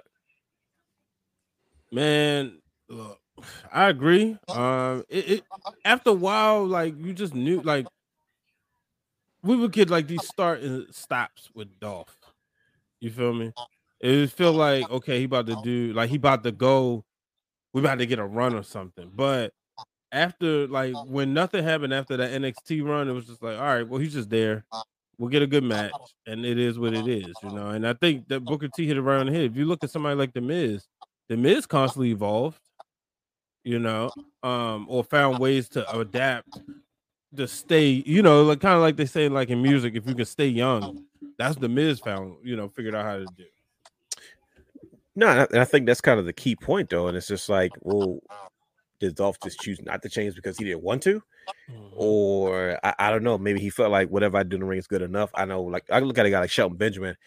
Man, look, I agree. It after a while, like, you just knew, like, we would get like these start and stops with Dolph. You feel me? It would feel like, okay, he about to go, we about to get a run or something. But after, like, when nothing happened after that NXT run, it was just like, all right, well, he's just there. We'll get a good match, and it is what it is, And I think that Booker T hit it right on the head. If you look at somebody like The Miz constantly evolved, or found ways to adapt to stay, like kind of like they say, like in music, if you can stay young, that's The Miz found, figured out how to do. No, I think that's kind of the key point, though. And it's just like, well, did Dolph just choose not to change because he didn't want to? Or I don't know, maybe he felt like whatever I do in the ring is good enough. I know, like, I look at a guy like Shelton Benjamin.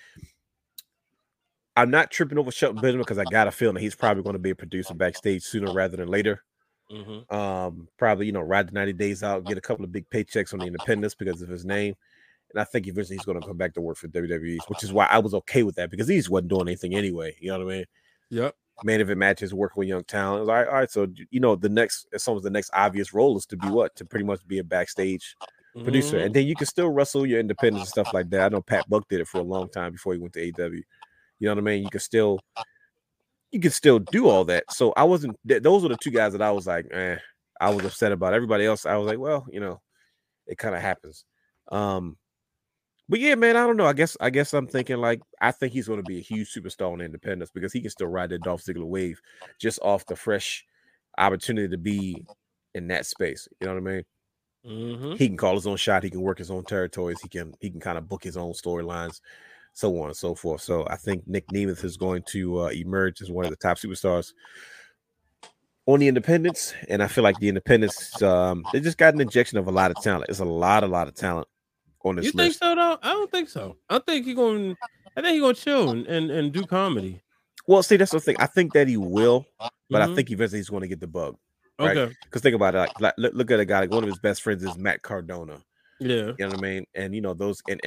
I'm not tripping over Shelton Benjamin because I got a feeling that he's probably going to be a producer backstage sooner rather than later. Probably, ride the 90 days out, get a couple of big paychecks on the independents because of his name. And I think eventually he's going to come back to work for WWE, which is why I was okay with that because he just wasn't doing anything anyway. You know what I mean? Yep. Main event matches, working with young talent. Like, all right, so the next obvious role is to be what? To pretty much be a backstage producer, and then you can still wrestle your independents and stuff like that. I know Pat Buck did it for a long time before he went to AEW. You know what I mean? You can still do all that. So I wasn't. Those were the two guys that I was like, I was upset about. Everybody else, I was like, well, it kind of happens. But yeah, man, I don't know. I guess I'm thinking like I think he's going to be a huge superstar on Independence because he can still ride that Dolph Ziggler wave just off the fresh opportunity to be in that space. You know what I mean? He can call his own shot. He can work his own territories. He can kind of book his own storylines, so on and so forth. So I think Nick Nemeth is going to emerge as one of the top superstars on the Independents, and I feel like the Independents they just got an injection of a lot of talent. It's a lot of talent on this list. You think so though? I don't think so. I think he's gonna chill and do comedy. Well, see, that's the thing. I think that he will, but I think eventually he's going to get the bug. Right? Okay. Because think about it. Like look at a guy. Like one of his best friends is Matt Cardona. Yeah. You know what I mean? And those and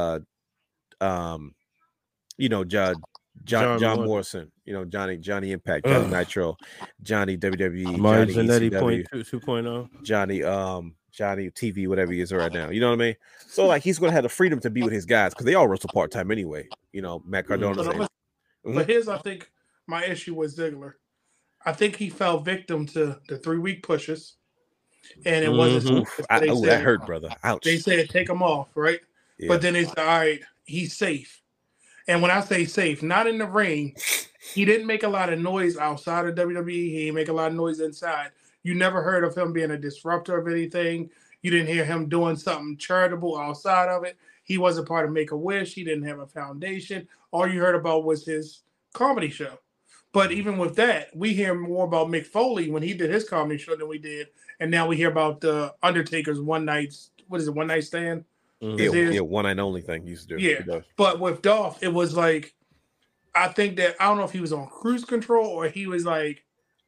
John Morrison. Johnny Impact, Johnny Nitro, Johnny WWE, Johnny ECW, 2.0. Johnny TV, whatever he is right now. You know what I mean? So like he's going to have the freedom to be with his guys because they all wrestle part time anyway. Matt Cardona. But here's, I think, my issue with Ziggler. I think he fell victim to the 3-week pushes, and it wasn't. That hurt, brother. Ouch. They said take him off, right? Yeah. But then they said, all right, he's safe. And when I say safe, not in the ring, he didn't make a lot of noise outside of WWE. He didn't make a lot of noise inside. You never heard of him being a disruptor of anything. You didn't hear him doing something charitable outside of it. He wasn't part of Make-A-Wish. He didn't have a foundation. All you heard about was his comedy show. But even with that, we hear more about Mick Foley when he did his comedy show than we did. And now we hear about the Undertaker's one night stand? Yeah, one night only thing he used to do. Yeah. But with Dolph, it was like, I think that, I don't know if he was on cruise control or he was like,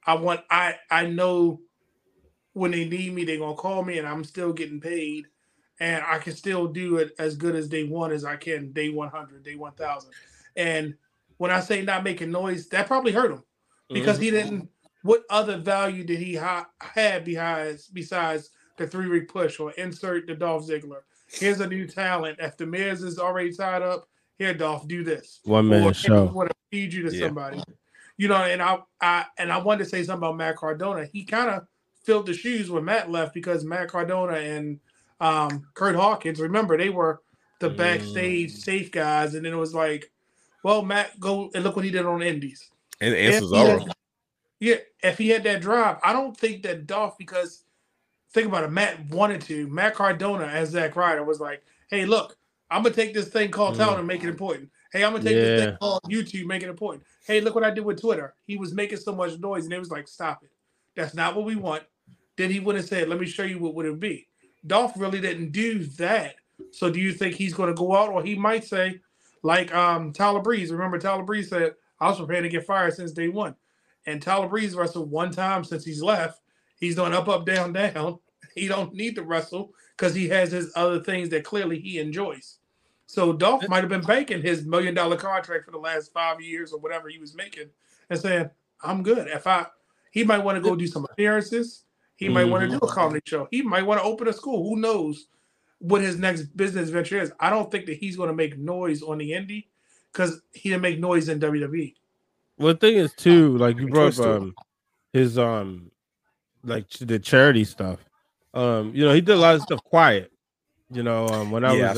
I know when they need me, they're going to call me and I'm still getting paid. And I can still do it as good as day one as I can, day 100, day 1,000. And when I say not making noise, that probably hurt him because he didn't. What other value did he have besides the 3-week push or insert the Dolph Ziggler? Here's a new talent. If the Miz is already tied up, here, Dolph, do this. One man show. I want to feed you to somebody. And I wanted to say something about Matt Cardona. He kind of filled the shoes when Matt left because Matt Cardona and Kurt Hawkins, remember, they were the backstage safe guys. And then it was like, well, Matt, go and look what he did on Indies. And Cesaro. If he had that drive, I don't think that Dolph, because think about it, Matt wanted to. Matt Cardona, as Zack Ryder, was like, hey, look, I'm going to take this thing called talent and make it important. Hey, I'm going to take this thing called YouTube, make it important. Hey, look what I did with Twitter. He was making so much noise, and it was like, stop it. That's not what we want. Then he would have said, let me show you what would it be. Dolph really didn't do that. So do you think he's going to go out, or he might say, like Tyler Breeze. Remember, Tyler Breeze said, I was prepared to get fired since day one. And Tyler Breeze wrestled one time since he's left. He's doing up, down, down. He don't need to wrestle because he has his other things that clearly he enjoys. So Dolph might have been banking his $1 million contract for the last 5 years or whatever he was making and saying, I'm good. He might want to go do some appearances. He might want to do a comedy show. He might want to open a school. Who knows what his next business venture is? I don't think that he's going to make noise on the indie because he didn't make noise in WWE. Well, the thing is too, like you brought his like the charity stuff. He did a lot of stuff quiet. When I was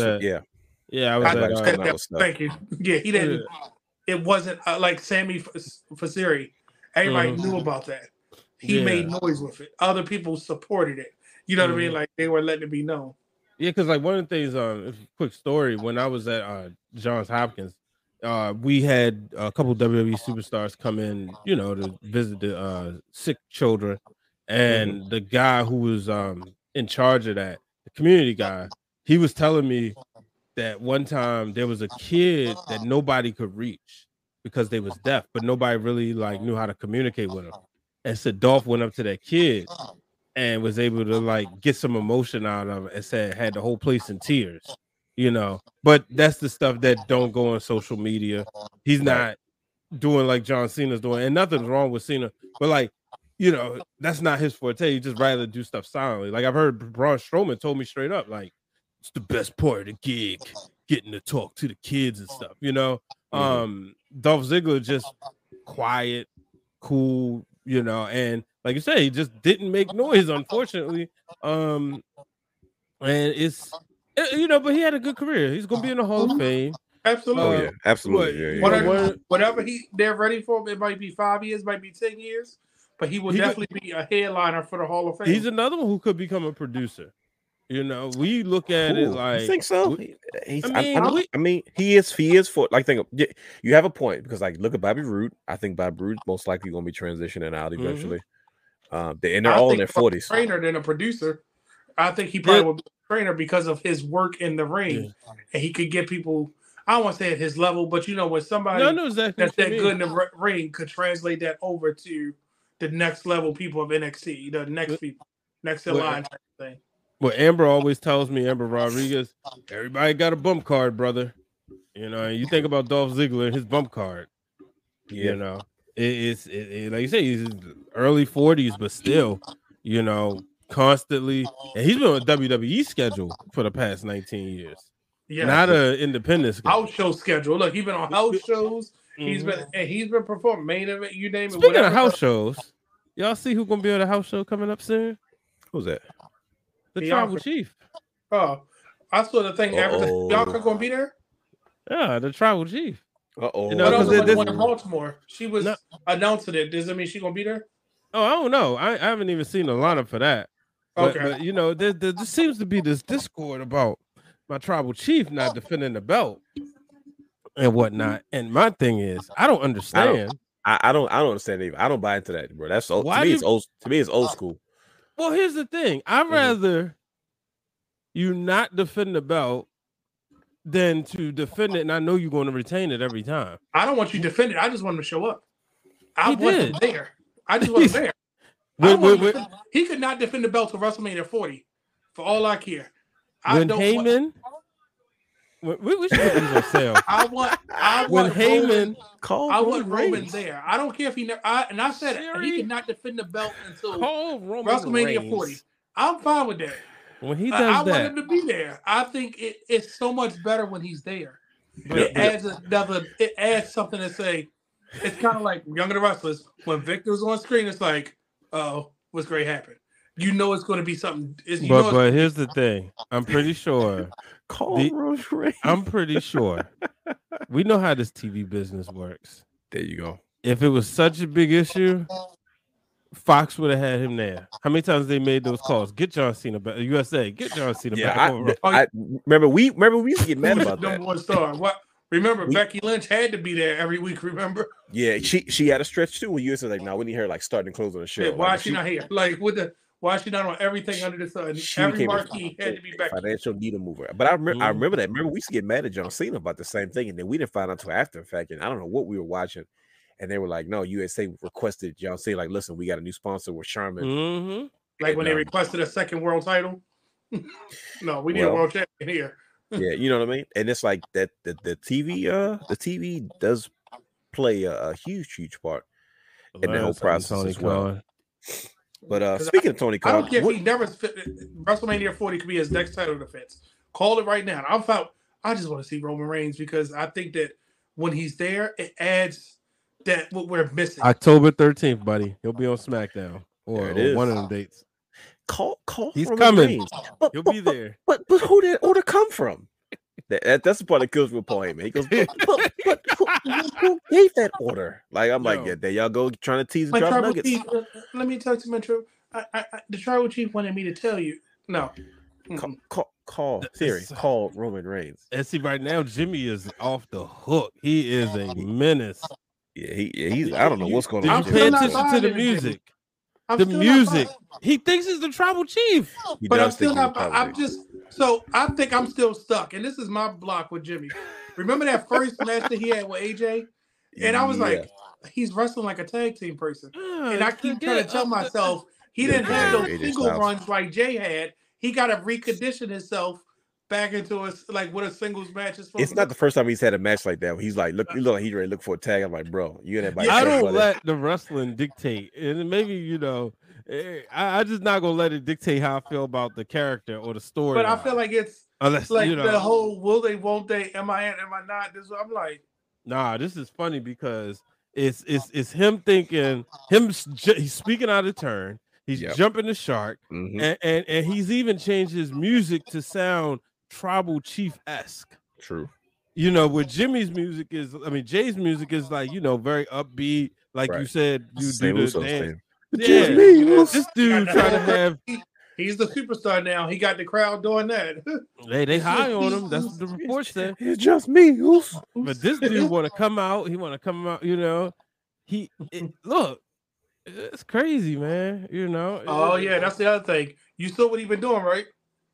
at thank you. Yeah, he didn't. It wasn't like Sammy Fasiri. Everybody knew about that. He made noise with it. Other people supported it. You know what I mean? Like they were letting it be known. Yeah, because like one of the things, quick story, when I was at Johns Hopkins, we had a couple WWE superstars come in, to visit the sick children, and the guy who was in charge of that, the community guy, he was telling me that one time there was a kid that nobody could reach because they was deaf, but nobody really like knew how to communicate with him. and said Dolph went up to that kid and was able to like get some emotion out of it and said had the whole place in tears, you know. But that's the stuff that don't go on social media. He's not doing like John Cena's doing, and nothing's wrong with Cena, but like, you know, that's not his forte. He just rather do stuff silently. Like I've heard Braun Strowman told me straight up, like, it's the best part of the gig, getting to talk to the kids and stuff, you know. Dolph Ziggler just quiet, cool, you know, and like you say, he just didn't make noise, unfortunately. And it's, you know, but he had a good career. He's gonna be in the Hall of Fame. Absolutely. Absolutely. Whatever they're ready for, it might be 5 years, might be 10 years, but he will definitely be a headliner for the Hall of Fame. He's another one who could become a producer. You know, we look at it like, you think so? I mean, he is for like. You have a point because like, look at Bobby Roode. I think Bobby Roode most likely going to be transitioning out eventually. And they're all in their 40s. Trainer than a producer. I think he probably would be a trainer because of his work in the ring, and he could get people. I don't want to say at his level, but you know, when somebody that's that good in the ring could translate that over to the next level people of NXT, the next people, next in line type of thing. Well, Amber always tells me, Amber Rodriguez, everybody got a bump card, brother. You know, and you think about Dolph Ziggler and his bump card. You know, it's like you say, he's early 40s, but still, you know, constantly, and he's been on a WWE schedule for the past 19 years. Yeah, not an independent schedule. House show schedule. Look, he's been on house shows. He's been performing main event. You name it. Speaking of house shows, y'all see who's gonna be on a house show coming up soon? Who's that? The Tribal Chief. Oh, I saw the thing. Bianca gonna be there? Yeah, the Tribal Chief. You know, because the one in Baltimore. She was announcing it. Does that mean she's gonna be there? Oh, I don't know. I haven't even seen a lineup for that. But you know, there seems to be this discord about my Tribal Chief not defending the belt and whatnot. And my thing is, I don't understand. I don't understand either. I don't buy into that, bro. That's old. To me, it's old school. Well, here's the thing. I'd rather you not defend the belt than to defend it, and I know you're going to retain it every time. I don't want you to defend it. I just want him to show up. I want him there. I just want him there. He could not defend the belt to WrestleMania 40, for all I care. We should put these on sale. I want Roman there. I don't care if he never. I said he could not defend the belt until WrestleMania 40. I'm fine with that. When he does I want him to be there. I think it's so much better when he's there. It adds something to say. It's kind of like Young and the Restless. When Victor's on screen, it's like, oh, what's great happened? You know it's going to be something. But here's the thing. I'm pretty sure. I'm pretty sure. We know how this TV business works. There you go. If it was such a big issue, Fox would have had him there. How many times they made those calls? Get John Cena back. USA, get John Cena back. I remember we used to get mad about that. Number one star. What? Remember, Becky Lynch had to be there every week. Remember? Yeah, she had a stretch too. When USA like, no, we need her like starting and closing the show. Yeah, why is she not here? Like why is she not on everything under the sun? Every marquee had to be back. Financial needle mover. But I remember that. Remember, we used to get mad at John Cena about the same thing, and then we didn't find out until after the fact. And I don't know what we were watching, and they were like, "No, USA requested John Cena. Like, listen, we got a new sponsor with Charmin." Mm-hmm. Like when they requested a second world title. No, we need a world champion here. Yeah, you know what I mean. And it's like that. The TV does play a huge part in the whole process as well. But speaking of Tony Khan, I don't care if he never WrestleMania 40 could be his next title defense. Call it right now. I just want to see Roman Reigns because I think that when he's there, it adds that what we're missing. October 13th, buddy. He'll be on SmackDown or one of them dates. Call. He's Roman coming. Reigns. He'll be there. But who did it come from? That's the part that kills with Paul Heyman. He goes, but who gave that order? Like I'm like, yeah, there y'all go trying to tease and drop nuggets. Chief, let me tell you, Metro. The Tribal Chief wanted me to tell you. No, call Roman Reigns. And see, right now Jimmy is off the hook. He is a menace. Yeah, he's. I don't know what's going on. Did you pay attention to the music? The music. He thinks he's the Tribal Chief. But I'm still not. So I think I'm still stuck, and this is my block with Jimmy. Remember that first match that he had with AJ? And I was like, he's wrestling like a tag team person. Yeah, And I keep trying to tell myself he didn't have those AJ single Styles. runs like Jay had. He got to recondition himself back into what a singles match is supposed It's to not be. the first time he's had a match like that. He's like, look like he's ready to look for a tag. I'm like, bro, you and everybody. I don't let the wrestling dictate, and maybe I just not gonna let it dictate how I feel about the character or the story. But I feel like it's unless like the whole will they, won't they, am I in, am I not? This I'm like, nah, this is funny because it's him thinking he's speaking out of turn. He's jumping the shark, and he's even changed his music to sound tribal chief-esque. True. Where Jimmy's music is, Jay's music is like, very upbeat, like you said, you do the dance. Yeah, this dude trying to have. He's the superstar now. He got the crowd doing that. They high on him. That's what the report said. It's just me. But this dude want to come out. He want to come out. Look, it's crazy, man. Oh yeah, that's the other thing. You saw what he been doing, right?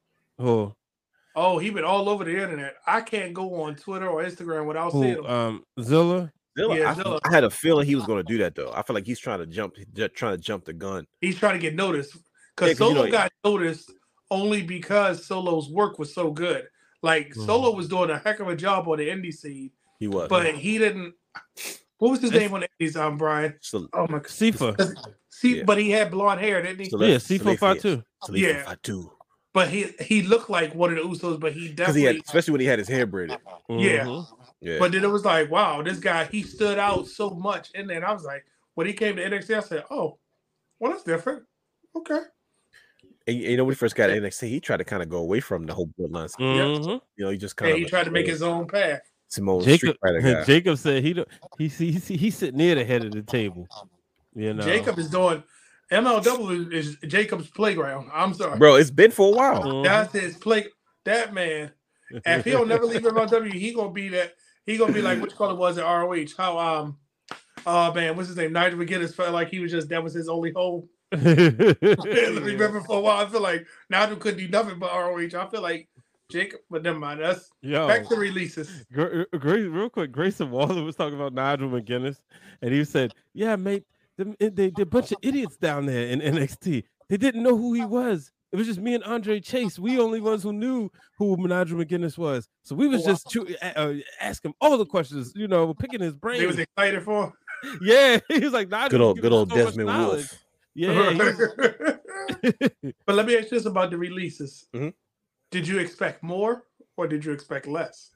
Oh, he been all over the internet. I can't go on Twitter or Instagram without seeing him. Zilla. Yeah, Zilla. I had a feeling he was going to do that though. I feel like he's trying to jump the gun. He's trying to get noticed because Solo got noticed only because Solo's work was so good. Like Solo was doing a heck of a job on the indie scene. He was, but he didn't. What was his name on the indies? Brian. Oh my, Sifa. But he had blonde hair, didn't he? Yeah, Sifa Fatu. Yeah, Fatu. But he looked like one of the Usos, but he definitely especially when he had his hair braided. Yeah. But then it was like, wow, this guy, he stood out so much. And then I was like, when he came to NXT, I said, oh, well, that's different. Okay. And when he first got to NXT, he tried to kind of go away from the whole bloodline. He just kind of he tried to make his own path. Jacob said he's sitting near the head of the table. Jacob is doing MLW is Jacob's playground. I'm sorry, bro. It's been for a while. That's his play. That man, if he'll never leave MLW, he gonna be that. He gonna be like which color was it? ROH. How oh man, what's his name? Nigel McGuinness felt like he was that was his only hope. Remember for a while, I feel like Nigel couldn't do nothing but ROH. I feel like Jacob, but never mind. That's back to releases. Real quick, Grayson Waller was talking about Nigel McGuinness, and he said, "Yeah, mate, they a bunch of idiots down there in NXT. They didn't know who he was. It was just me and Andre Chase. We only ones who knew who Nigel McGuinness was. So we was just asking him all the questions, picking his brain. He was excited for him. Yeah, he was like, Nigel, good old Desmond Wolf. Yeah. But let me ask you this about the releases. Mm-hmm. Did you expect more or did you expect less?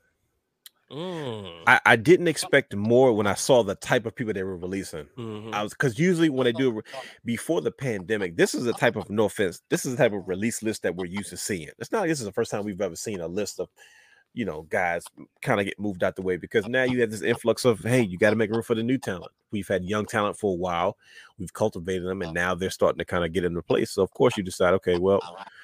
I didn't expect more when I saw the type of people they were releasing. Because usually when they do before the pandemic, this is the type of this is the type of release list that we're used to seeing. It's not like this is the first time we've ever seen a list of guys kind of get moved out the way, because now you have this influx of, hey, you got to make room for the new talent. We've had young talent for a while, we've cultivated them, and now they're starting to kind of get into place. So of course you decide, okay, well,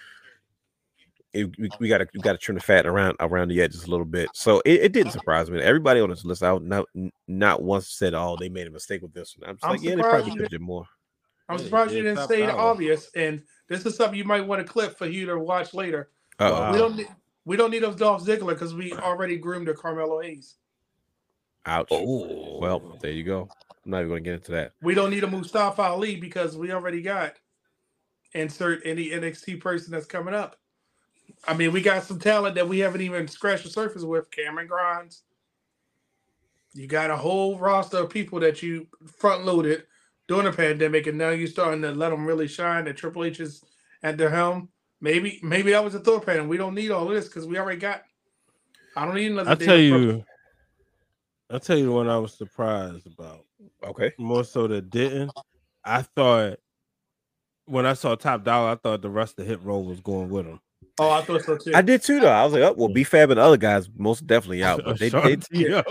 we got to trim the fat around the edges a little bit. So it didn't surprise me. Everybody on this list, I not once said, "Oh, they made a mistake with this one." I'm just like, yeah, they probably could have did more. I'm surprised you didn't say the obvious. And this is something you might want to clip for you to watch later. We don't need those Dolph Ziggler because we already groomed a Carmelo Hayes. Ouch. Oh, well, there you go. I'm not even going to get into that. We don't need a Mustafa Ali because we already got insert any NXT person that's coming up. I mean, we got some talent that we haven't even scratched the surface with. Cameron Grimes. You got a whole roster of people that you front loaded during the pandemic, and now you're starting to let them really shine. That Triple H is at the helm. Maybe that was a thought pattern. We don't need all this because we already got. I don't need another. I'll tell you the one I was surprised about. Okay. More so that didn't. I thought when I saw Top Dollar, I thought the rest of the Hit Roll was going with him. Oh, I thought so too. I did too, though. I was like, oh, well, B-Fab and the other guys most definitely out. But I thought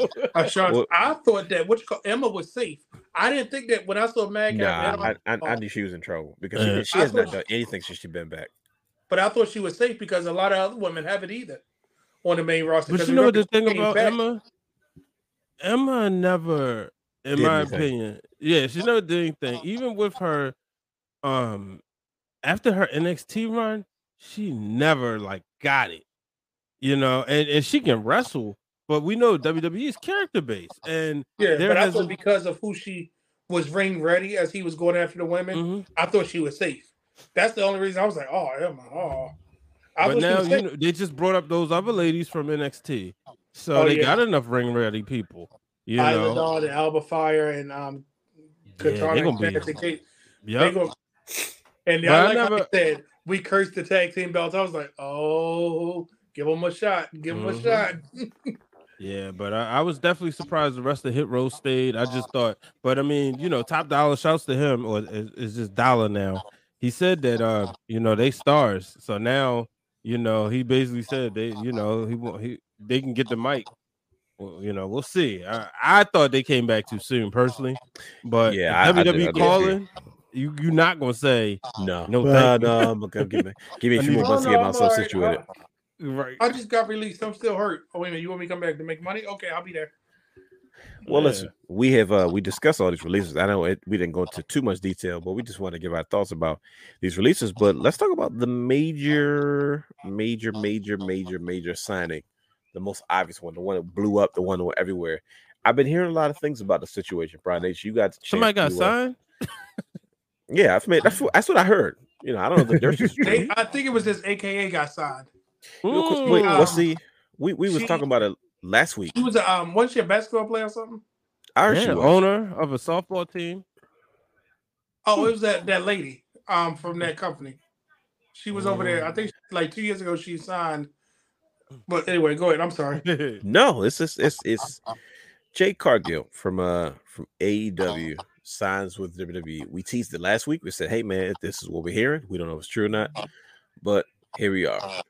that Emma was safe. I didn't think that when I saw Mag. I knew she was in trouble because she has not done anything since she's been back. But I thought she was safe because a lot of other women haven't either on the main roster. But you know what the thing about Emma? Emma never, in my opinion, she never did anything. Even with her, after her NXT run, she never got it, and she can wrestle, but we know WWE is character based, and but I thought because of who she was ring ready as he was going after the women, I thought she was safe. That's the only reason I was like, But now they just brought up those other ladies from NXT, so they got enough ring ready people. You know, Dawn and Alba Fire and Katana. They're gonna be. Yep. And I said, we cursed the tag team belts. I was like, oh, give them a shot. Give them a shot. Yeah, but I was definitely surprised the rest of Hit Row stayed. I just thought, but I mean, Top Dollar, shouts to him, or it's just Dollar now. He said that they stars. So now, he basically said they can get the mic. Well, we'll see. I thought they came back too soon, personally. But WWE calling, you're not gonna say no. I'm gonna give me a few more months to get myself situated. Right. I just got released. I'm still hurt. Oh, wait a minute. You want me to come back to make money? Okay, I'll be there. Well, listen, we have we discussed all these releases. I know we didn't go into too much detail, but we just want to give our thoughts about these releases. But let's talk about the major signing, the most obvious one, the one that blew up, the one that went everywhere. I've been hearing a lot of things about the situation, Brian H. You got somebody got signed? Yeah, that's what I heard. I don't know the dirt is true. I think it was this AKA got signed. Wait, what's we was talking about it last week. He was wasn't she a basketball player or something? I heard she was owner of a softball team. Oh, it was that lady from that company. She was over there. I think like 2 years ago she signed. But anyway, go ahead. I'm sorry. No, it's Jade Cargill from AEW signs with WWE. We teased it last week. We said, hey man, this is what we're hearing. We don't know if it's true or not, but here we are.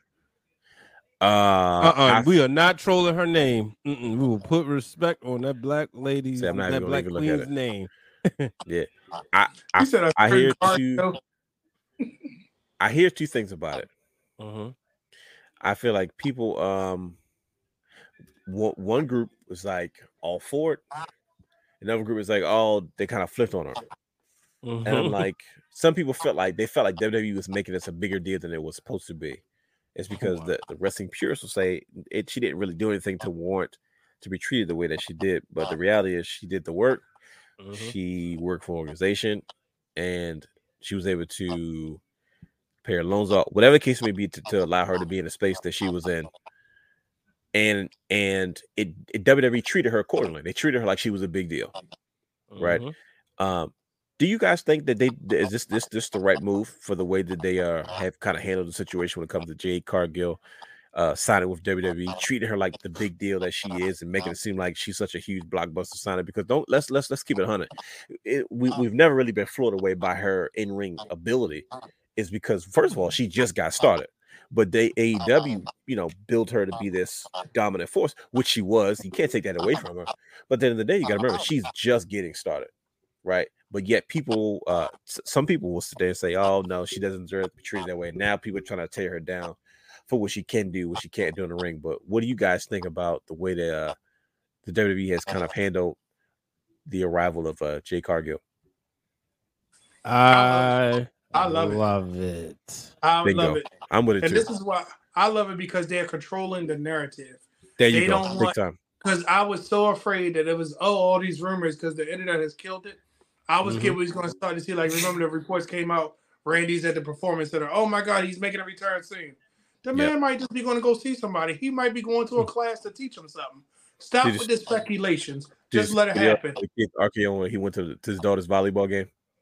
We are not trolling her name. We will put respect on that black lady's, that black queen's name. Yeah, I hear two things about it. I feel like people, one group was like all for it, another group is like, oh, they kind of flipped on her. And I'm like, some people felt like WWE was making this a bigger deal than it was supposed to be. It's because the wrestling purists will say she didn't really do anything to warrant to be treated the way that she did. But the reality is she did the work. She worked for an organization and she was able to pay her loans off, whatever the case may be, to allow her to be in the space that she was in. And WWE treated her accordingly. They treated her like she was a big deal. Right. Do you guys think that is this the right move for the way that they have kind of handled the situation when it comes to Jade Cargill signing with WWE, treating her like the big deal that she is, and making it seem like she's such a huge blockbuster signing? Because let's keep it 100. We've never really been floored away by her in-ring ability. Is because first of all she just got started, but AEW built her to be this dominant force, which she was. You can't take that away from her. But at the end of the day, you got to remember she's just getting started, right? But yet people, some people will sit there and say, oh, no, she doesn't deserve to be treated that way. Now people are trying to tear her down for what she can do, what she can't do in the ring. But what do you guys think about the way that the WWE has kind of handled the arrival of Jade Cargill? I love it. I love it. I'm with it and too. This is why I love it, because they're controlling the narrative. There you go. Big time. Because I was so afraid that it was, all these rumors, because the internet has killed it. I was scared we was going to start to see, like, remember the reports came out, Randy's at the Performance Center. Oh, my God, he's making a return soon. The man might just be going to go see somebody. He might be going to a class to teach him something. Stop with the speculations. Just let it happen. RKO, he went to his daughter's volleyball game.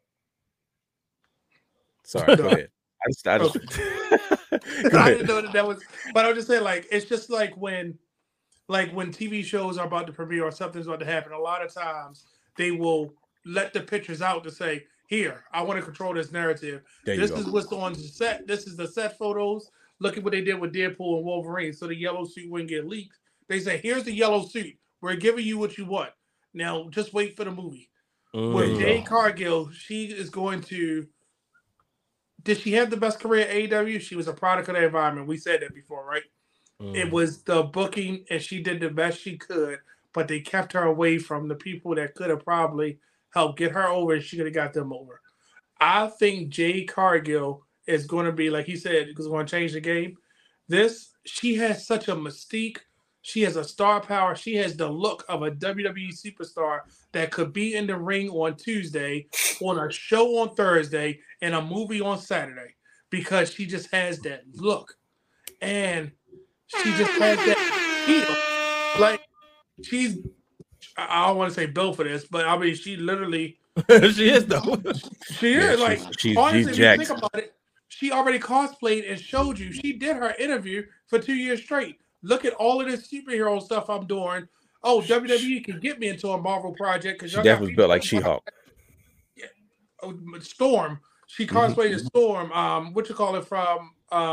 Sorry, go ahead. I just I didn't know that was, but I was just saying, like, it's just like when TV shows are about to premiere or something's about to happen, a lot of times they will let the pictures out to say, here, I want to control this narrative. This is what's on the set. This is the set photos. Look at what they did with Deadpool and Wolverine, so the yellow suit wouldn't get leaked. They say, here's the yellow suit. We're giving you what you want. Now, just wait for the movie. With Jade Cargill, she is going to... Did she have the best career at AEW? She was a product of the environment. We said that before, right? It was the booking, and she did the best she could, but they kept her away from the people that could have probably helped get her over, and she could have got them over. I think Jade Cargill is going to be, like he said, is going to change the game. She has such a mystique. She has a star power. She has the look of a WWE superstar that could be in the ring on Tuesday, on a show on Thursday, and a movie on Saturday, because she just has that look. And she just has that feel. Like, I don't want to say built for this, but I mean, she literally. She is, though. She is. Like, she's honestly, if you jacked. think about it, she already cosplayed and showed you. She did her interview for 2 years straight. Look at all of this superhero stuff I'm doing. Oh, WWE can get me into a Marvel project because she definitely built like She-Hulk. Yeah. Oh, Storm. She cosplayed as Storm. What you call it from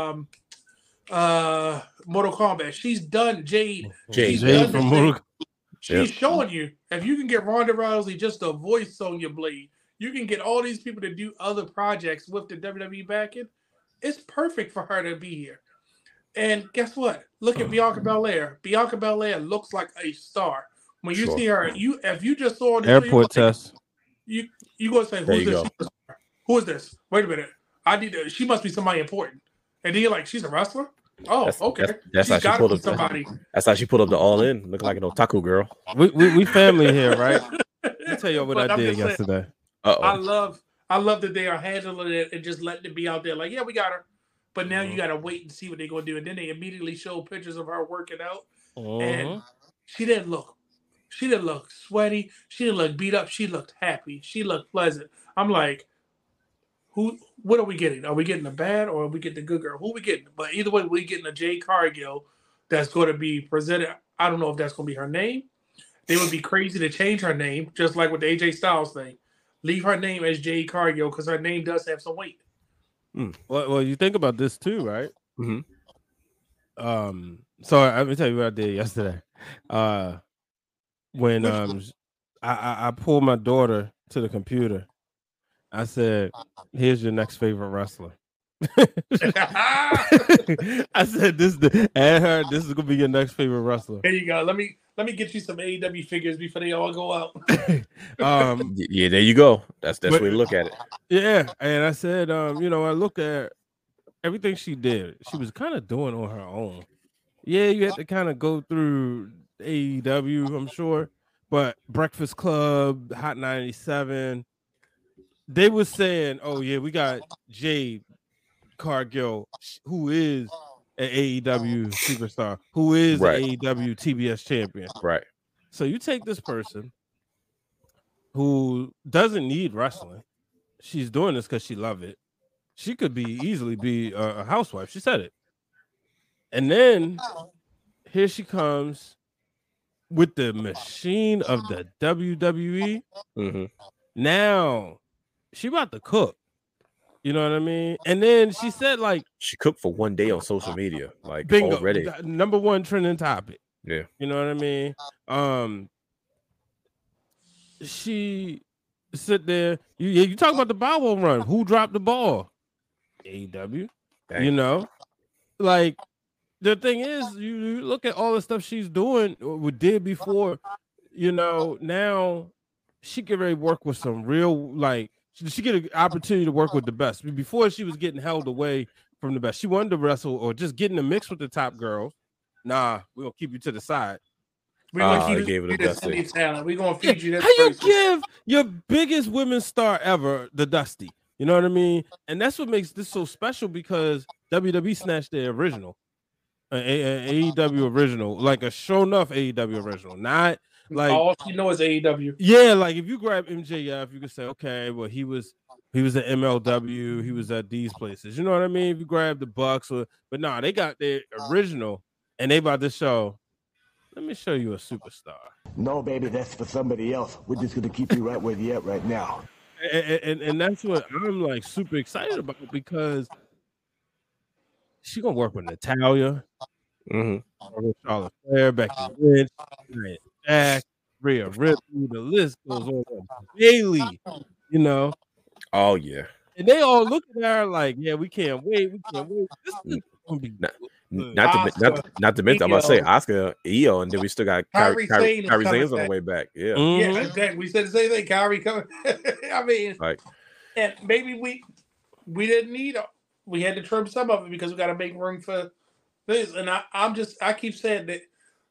Mortal Kombat. She's done Jade. Jade from Mortal. She's showing you, if you can get Ronda Rousey just a voice on your blade, you can get all these people to do other projects with the WWE backing. It's perfect for her to be here. And guess what? Look at Bianca Belair. Bianca Belair looks like a star. When you see her, if you just saw her airport test, you gonna say, "Who's this? Who is this? Wait a minute. She must be somebody important." And then you're like, "She's a wrestler." Oh, okay. That's how she pulled up somebody. That's how she pulled up the All In, looking like an otaku girl. We family here, right? Let me tell you what I did yesterday. I love that they are handling it and just letting it be out there. Like, yeah, we got her. But now you got to wait and see what they're going to do. And then they immediately show pictures of her working out. And she didn't look sweaty. She didn't look beat up. She looked happy. She looked pleasant. I'm like, what are we getting? Are we getting the bad or are we getting the good girl? Who are we getting? But either way, we're getting a Jade Cargill that's going to be presented. I don't know if that's going to be her name. They would be crazy to change her name, just like with the AJ Styles thing. Leave her name as Jade Cargill because her name does have some weight. Well, you think about this too, right? Mm-hmm. So let me tell you what I did yesterday. When I pulled my daughter to the computer, I said, "Here's your next favorite wrestler." I said, "This is gonna be your next favorite wrestler." There you go. Let me get you some AEW figures before they all go out. Yeah, there you go. That's the way to look at it. Yeah, and I said, I look at everything she did. She was kind of doing on her own. Yeah, you had to kind of go through AEW, I'm sure, but Breakfast Club, Hot 97, they were saying, "Oh yeah, we got Jade Cargill, who is an AEW superstar, who is an AEW TBS champion." Right. So you take this person who doesn't need wrestling. She's doing this because she loves it. She could easily be a housewife. She said it. And then here she comes with the machine of the WWE. Mm-hmm. Now she about to cook. You know what I mean? And then she said, like, she cooked for one day on social media, like bingo, already. Number one trending topic. Yeah. You know what I mean? She sit there. You talk about the Bible run. Who dropped the ball? AEW. Dang. You know, like the thing is, you look at all the stuff she's doing or did before. You know, now she can really work with some real, like, she get an opportunity to work with the best. Before, she was getting held away from the best. She wanted to wrestle or just get in the mix with the top girls. Nah, we're gonna keep you to the side. We're gonna keep you Dusty talent. We're gonna feed you that. How you give your biggest women's star ever the Dusty? You know what I mean? And that's what makes this so special, because WWE snatched their original, AEW original, like a show enough AEW original, not like all you know is AEW. Yeah, like if you grab MJF, you can say, okay, well he was at MLW, he was at these places. You know what I mean? If you grab the Bucks, but nah, they got their original, and they about to show. Let me show you a superstar. No, baby, that's for somebody else. We're just gonna keep you right where you're at right now. And that's what I'm like super excited about, because she gonna work with Natalya, Charlotte Flair, Becky Lynch, Jack, Rhea Ripley. The list goes on. Bayley, you know. Oh yeah. And they all look at her like, yeah, we can't wait. This is gonna be not to mention, I'm about to say Asuka, Io, and then we still got Kairi Sane's on the way back. Yeah, yeah, exactly. We said the same thing. Kairi coming. I mean, like, and maybe we didn't need. We had to trim some of it because we got to make room for this. And I keep saying that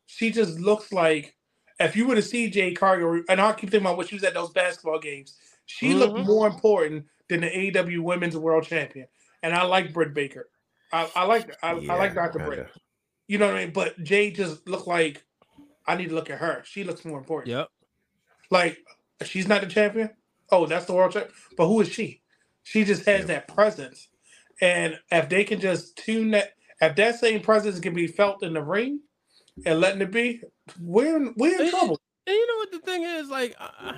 she just looks like if you were to see Jade Cargill, and I keep thinking about when she was at those basketball games, she looked more important than the AEW Women's World Champion. And I like Britt Baker. I like Dr. Britt. You know what I mean? But Jade just looked like I need to look at her. She looks more important. Yep. Like she's not the champion. Oh, that's the world champion. But who is she? She just has that presence. And if they can just tune that, if that same presence can be felt in the ring and letting it be, we're in trouble. And you know what the thing is? Like,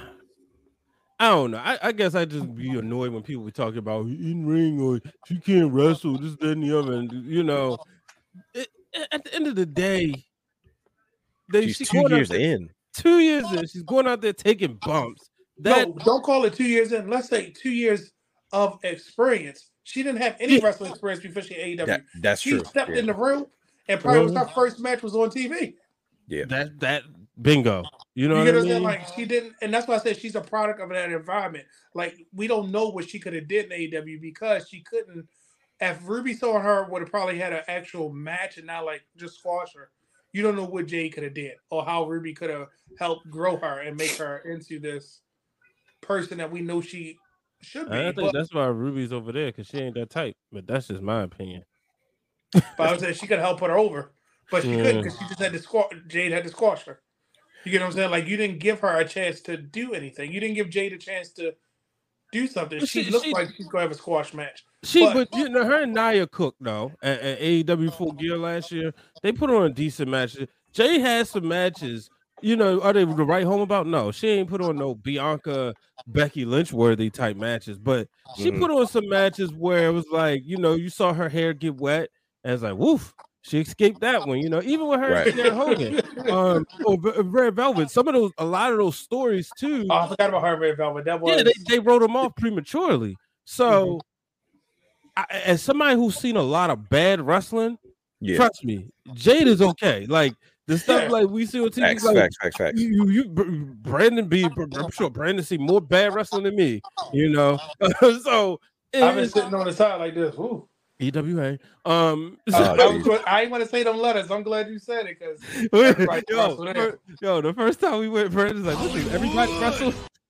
I don't know. I guess I just be annoyed when people be talking about in ring or she can't wrestle, this, that, and the other. And, you know, at the end of the day, she's 2 years in. 2 years in. She's going out there taking bumps. No, don't call it 2 years in. Let's say 2 years of experience. She didn't have any wrestling experience before she AEW. That's true. She stepped in the room and probably was her first match was on TV. Yeah. That bingo. You know what I mean? Like she didn't, and that's why I said she's a product of that environment. Like we don't know what she could have did in AEW because she couldn't. If Ruby saw her, would have probably had an actual match and not like just squash her. You don't know what Jade could have did or how Ruby could have helped grow her and make her into this person that we know she should be. I think that's why Ruby's over there because she ain't that type. But that's just my opinion. But I was saying she could help put her over, but she couldn't because she just had to squash. Jade had to squash her. You get what I'm saying? Like you didn't give her a chance to do anything. You didn't give Jade a chance to do something. She looked like she's gonna have a squash match. But you know, her and Nia Cook though at AEW Full Gear last year, they put on a decent match. Jay had some matches. You know, are they to write home about? No, she ain't put on no Bianca, Becky Lynch worthy type matches, but she put on some matches where it was like, you know, you saw her hair get wet, and it's like, woof. She escaped that one, you know. Even with her and Kiera Hogan, Red Velvet. A lot of those stories too. Oh, I forgot about her and Red Velvet. That was they wrote them off prematurely. So, as somebody who's seen a lot of bad wrestling, trust me, Jade is okay. Like the stuff like we see on TV, facts. You Brandon B. I'm sure Brandon see more bad wrestling than me, you know. So I've been sitting on the side like this. Ooh. EWA. I ain't want to say them letters. I'm glad you said it because the first time we went, Brandon's like, listen, everybody wrestled.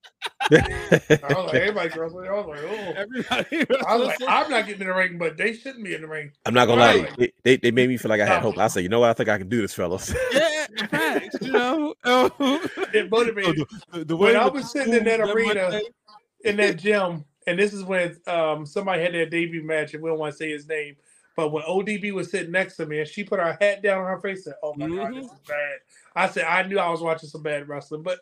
I was like, everybody wrestling. I was like, oh, everybody. I was like, I'm not getting in the ring, but they shouldn't be in the ring. I'm not gonna lie. They made me feel like I had hope. I said, you know what? I think I can do this, fellas. Yeah, facts. You know, it motivated. When I was sitting in that arena, in that gym. And this is when somebody had their debut match, and we don't want to say his name. But when ODB was sitting next to me, and she put her hat down on her face, and said, "Oh my God, this is bad." I said, "I knew I was watching some bad wrestling." But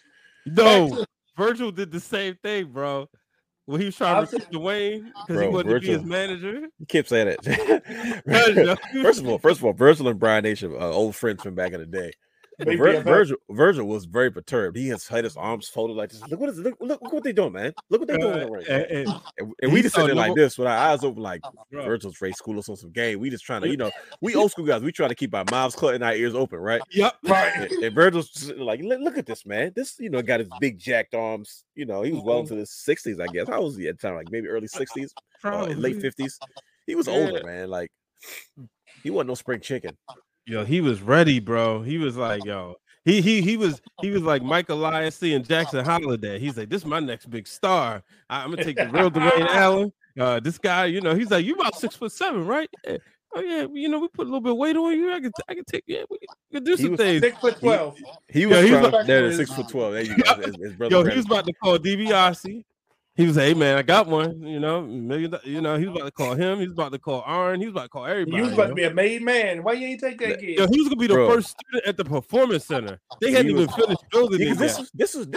Virgil did the same thing, bro. When he was trying to recruit Dwayne because he wanted to be his manager. You kept saying that. First of all, Virgil and Brian Nation are old friends from back in the day. Virgil was very perturbed. He had his arms folded like this. Look what they doing, man. Look what they doing in the ring. And we just sitting there like this with our eyes open, like Virgil's ready to school us on some game. We just trying to, you know, we old school guys. We try to keep our mouths closed and our ears open, right? Yep. Right. And Virgil's just like, look at this, man. This, you know, got his big jacked arms. You know, he was well into the 60s, I guess. How was he at the time? Like maybe early 60s, late 50s. He was older, man. Like he wasn't no spring chicken. Yo, he was ready, bro. He was like, yo, he was like Mike Elias and Jackson Holiday. He's like, this is my next big star. I'm gonna take the real Dwayne Allen. This guy, you know, he's like, you about 6'7", right? Yeah. Oh yeah, you know, we put a little bit of weight on you. I can take we can do some things. 6'12". He was 6'12". There you go. His brother. Yo, he was about to call DiBiase. He was like, hey man, I got one, you know, $1 million, you know, he was about to call him, he was about to call Arn, he was about to call everybody. He was about to be a made man. Why you ain't take that gig? Yo, he was gonna be the first student at the Performance Center. They hadn't even finished building it. This wasn't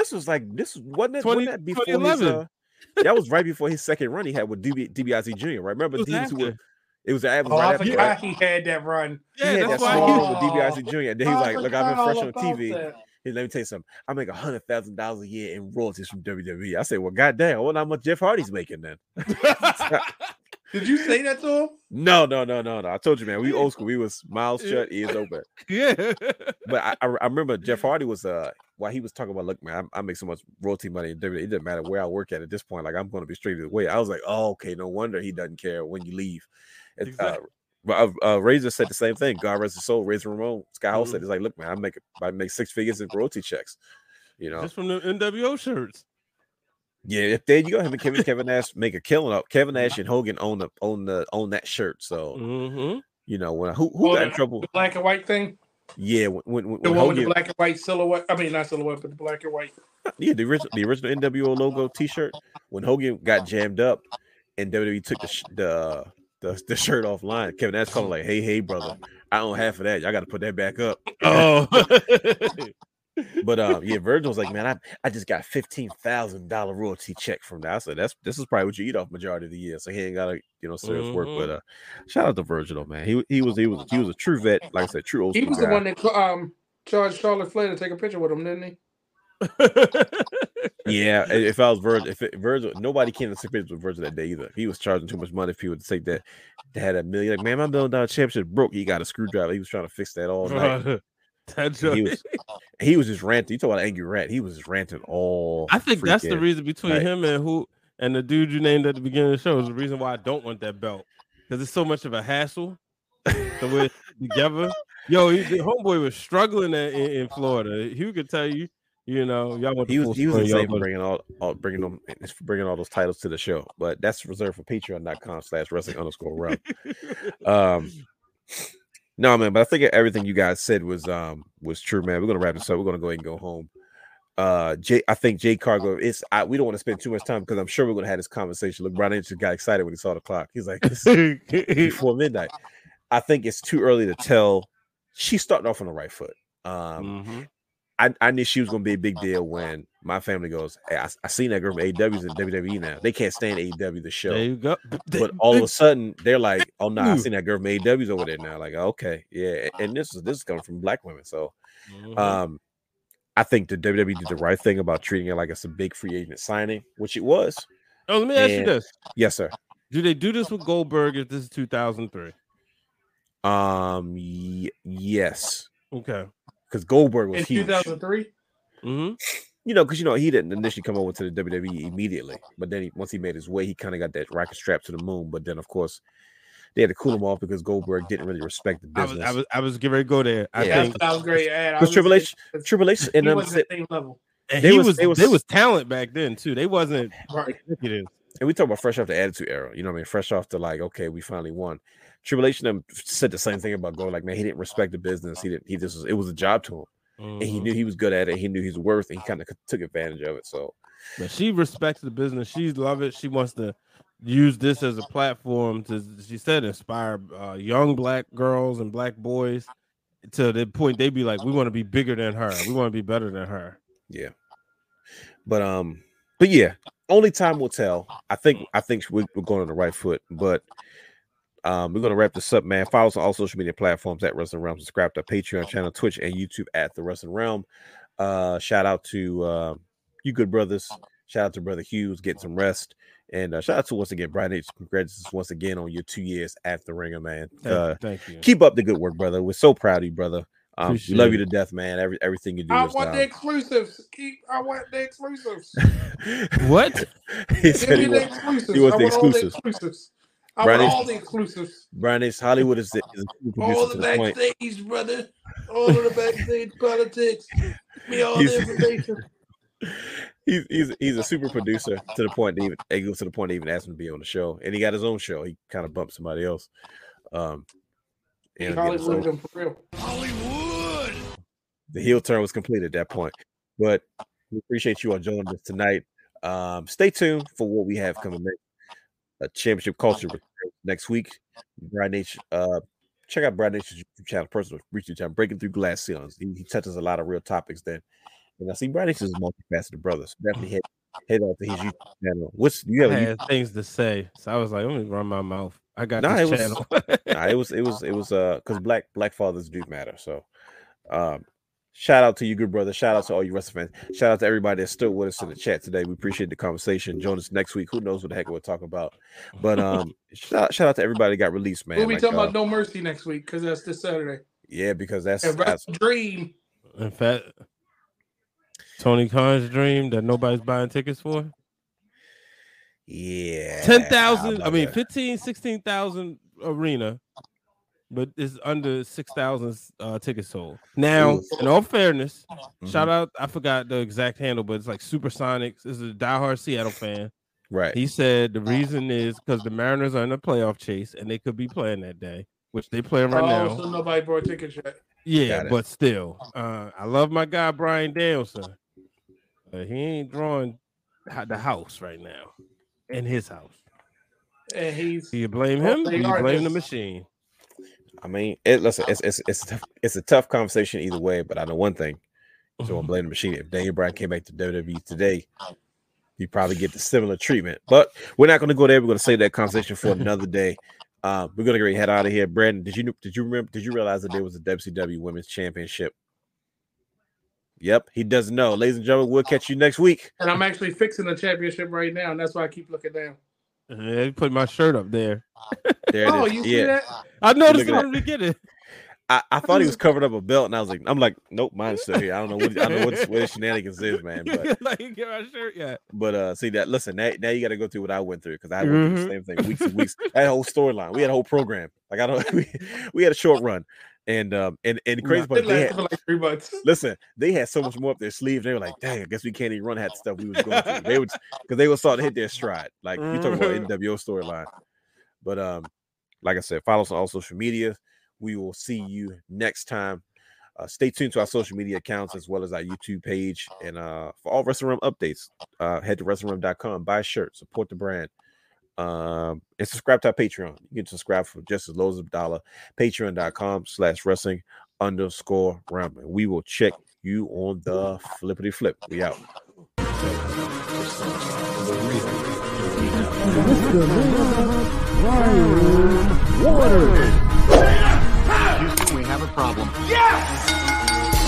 that before 2011. That was right before his second run he had with DiBiase Jr. Right? Remember it was right after. I forgot he had that run. Yeah, that's why he was with DiBiase Jr. And then he was like, look, I've been fresh on TV. Hey, let me tell you something. I make $100,000 a year in royalties from WWE. I say, well, goddamn, I wonder how much Jeff Hardy's making then. Did you say that to him? No. I told you, man. We old school. We was mouths shut, ears open. Yeah. But I remember Jeff Hardy was while he was talking about, look, man, I make so much royalty money in WWE. It doesn't matter where I work at this point. Like I'm going to be straight away. I was like, oh, okay, no wonder he doesn't care when you leave. Exactly. But Razor said the same thing. God rest his soul. Razor Ramon, Sky Hall said, "It's like, look, man, I make 6 figures in royalty checks, you know, just from the NWO shirts." Yeah, if there you go, him and Kevin Nash make a killing up. Kevin Nash and Hogan own that shirt. So you know when who got in trouble? The black and white thing. Yeah, when the one Hogan, with the black and white silhouette. I mean, not silhouette, but the black and white. Yeah, the original NWO logo T-shirt. When Hogan got jammed up, and WWE took the shirt offline, Kevin Nash called him like, "Hey, brother, I own half of that. Y'all got to put that back up." Oh. But yeah, Virgil's like, man, I just got $15,000 royalty check from that. I said this is probably what you eat off majority of the year, so he ain't got to serious work. But shout out to Virgil, though, man. He was a true vet, like I said, true old school. He was guy. the one that charged Charlotte Flair to take a picture with him, didn't he? Yeah, if I was Virgil, nobody came to take pictures with Virgil that day either. He was charging too much money for people to take that. They had $1 million. Like, man, my $1 million championship broke. He got a screwdriver. He was trying to fix that all night. He was just ranting. You talk about an angry rant. He was just ranting all. I think that's the reason between him and the dude you named at the beginning of the show is the reason why I don't want that belt, because it's so much of a hassle. The way together, the homeboy was struggling in Florida. He could tell you, y'all want. He was insane for bringing all those titles to the show, but that's reserved for Patreon.com/wrestling_realm. No, man, but I think everything you guys said was true, man. We're gonna wrap this up. We're gonna go ahead and go home. I think Jay Cargo we don't want to spend too much time because I'm sure we're gonna have this conversation. Look, Brian just got excited when he saw the clock. He's like, "This is before midnight." I think it's too early to tell. She's starting off on the right foot. I knew she was gonna be a big deal when my family goes, "Hey, I seen that girl from AEW's in WWE now. They can't stand AEW the show." There you go. But all of a sudden they're like, "Oh no, I seen that girl from AEW's over there now." Like, okay, yeah. And this is coming from black women. So I think the WWE did the right thing about treating it like it's a big free agent signing, which it was. Oh, let me ask you this. Yes, sir. Do they do this with Goldberg if this is 2003? Yes. Okay. Because Goldberg was in huge. 2003. Because he didn't initially come over to the WWE immediately, but then once he made his way, he kind of got that rocket strap to the moon. But then, of course, they had to cool him off because Goldberg didn't really respect the business. I was getting ready to go there. I think that was great. Because Triple H, and he was at the same level. And they was talent back then too. They wasn't executives. And we talk about fresh off the Attitude Era. You know what I mean? Fresh off the like, okay, we finally won. Triple H and them said the same thing about Gold. Like, man, he didn't respect the business. It was a job to him. And he knew he was good at it. He knew his worth, and he kind of took advantage of it. So, but she respects the business. She loves it. She wants to use this as a platform to, she said, inspire young black girls and black boys to the point they be like, we want to be bigger than her. We want to be better than her. Yeah. But yeah, only time will tell. I think we're going on the right foot. But we're going to wrap this up, man. Follow us on all social media platforms at Wrestling Realm. Subscribe to our Patreon channel, Twitch, and YouTube at The Wrestling Realm. Shout out to you good brothers. Shout out to Brother Hughes, getting some rest. And shout out to, once again, Brian H. Congratulations once again on your 2 years at the Ringer, man. Thank you. Keep up the good work, brother. We're so proud of you, brother. We love you to death, man. Everything you do. I want the exclusives. I want the exclusives. What? He said he wants the exclusives. I want all the exclusives. Brian H. Hollywood is all the backstage, brother. All of the backstage politics. Me all the information. He's a super producer to the point that even asked him to be on the show, and he got his own show. He kind of bumped somebody else. Hollywood, for real. Hollywood. The heel turn was complete at that point, but we appreciate you all joining us tonight. Stay tuned for what we have coming next. Championship Culture next week. Brian H. Check out Brian H's YouTube channel, personal YouTube channel, Breaking Through Glass Ceilings. He touches a lot of real topics then. And I see Brian H is a multifaceted brother. So definitely head on to his YouTube channel. I had things to say, so I was like, let me run my mouth. I got this channel. It was because black fathers do matter. So shout out to you, good brother. Shout out to all you wrestling fans. Shout out to everybody that's still with us in the chat today. We appreciate the conversation. Join us next week. Who knows what the heck we'll talk about? But shout out to everybody that got released, man. We'll be talking about No Mercy next week because that's this Saturday. Yeah, because that's Dream. In fact, Tony Khan's dream that nobody's buying tickets for. Yeah, 10,000. I mean, 15,000, 16,000 arena. but it's under 6,000 tickets sold. Now, in all fairness, shout out, I forgot the exact handle, but it's like Supersonics. This is a diehard Seattle fan. Right. He said the reason is because the Mariners are in a playoff chase and they could be playing that day, which they playing right now. So nobody bought tickets yet. Yeah, but still, I love my guy Brian Danielson. He ain't drawing the house right now, in his house. And do you blame him? Or do you blame the machine? I mean, listen, it's a tough conversation either way. But I know one thing: so I'm blaming the machine. If Daniel Bryan came back to WWE today, you probably get the similar treatment. But we're not going to go there. We're going to save that conversation for another day. We're going to head out of here. Brandon, did you realize that there was a WCW Women's Championship? Yep, he doesn't know. Ladies and gentlemen, we'll catch you next week. And I'm actually fixing the championship right now, and that's why I keep looking down. I put my shirt up there. There it is. You see that? I noticed it from the beginning. I thought he was covering up a belt, and I'm like, nope, mine's still here. I don't know what the shenanigans is, man. But like, you get my shirt yet? But see that. Listen, now you got to go through what I went through because I went through the same thing weeks and weeks. That whole storyline, we had a whole program. Like we had a short run, and crazy part, they had, for like 3 months. Listen, they had so much more up their sleeve. They were like, dang, I guess we can't even run half the stuff we was going through. They were starting to hit their stride. Like you talking about NWO storyline. But like I said, follow us on all social media. We will see you next time. Stay tuned to our social media accounts as well as our YouTube page. And for all Wrestling Realm updates, head to WrestlingRealm.com, buy a shirt, support the brand, and subscribe to our Patreon. You can subscribe for just as low as $1. Patreon.com/wrestling_realm. And we will check you on the flippity flip. We out. Houston, we have a problem. Yes!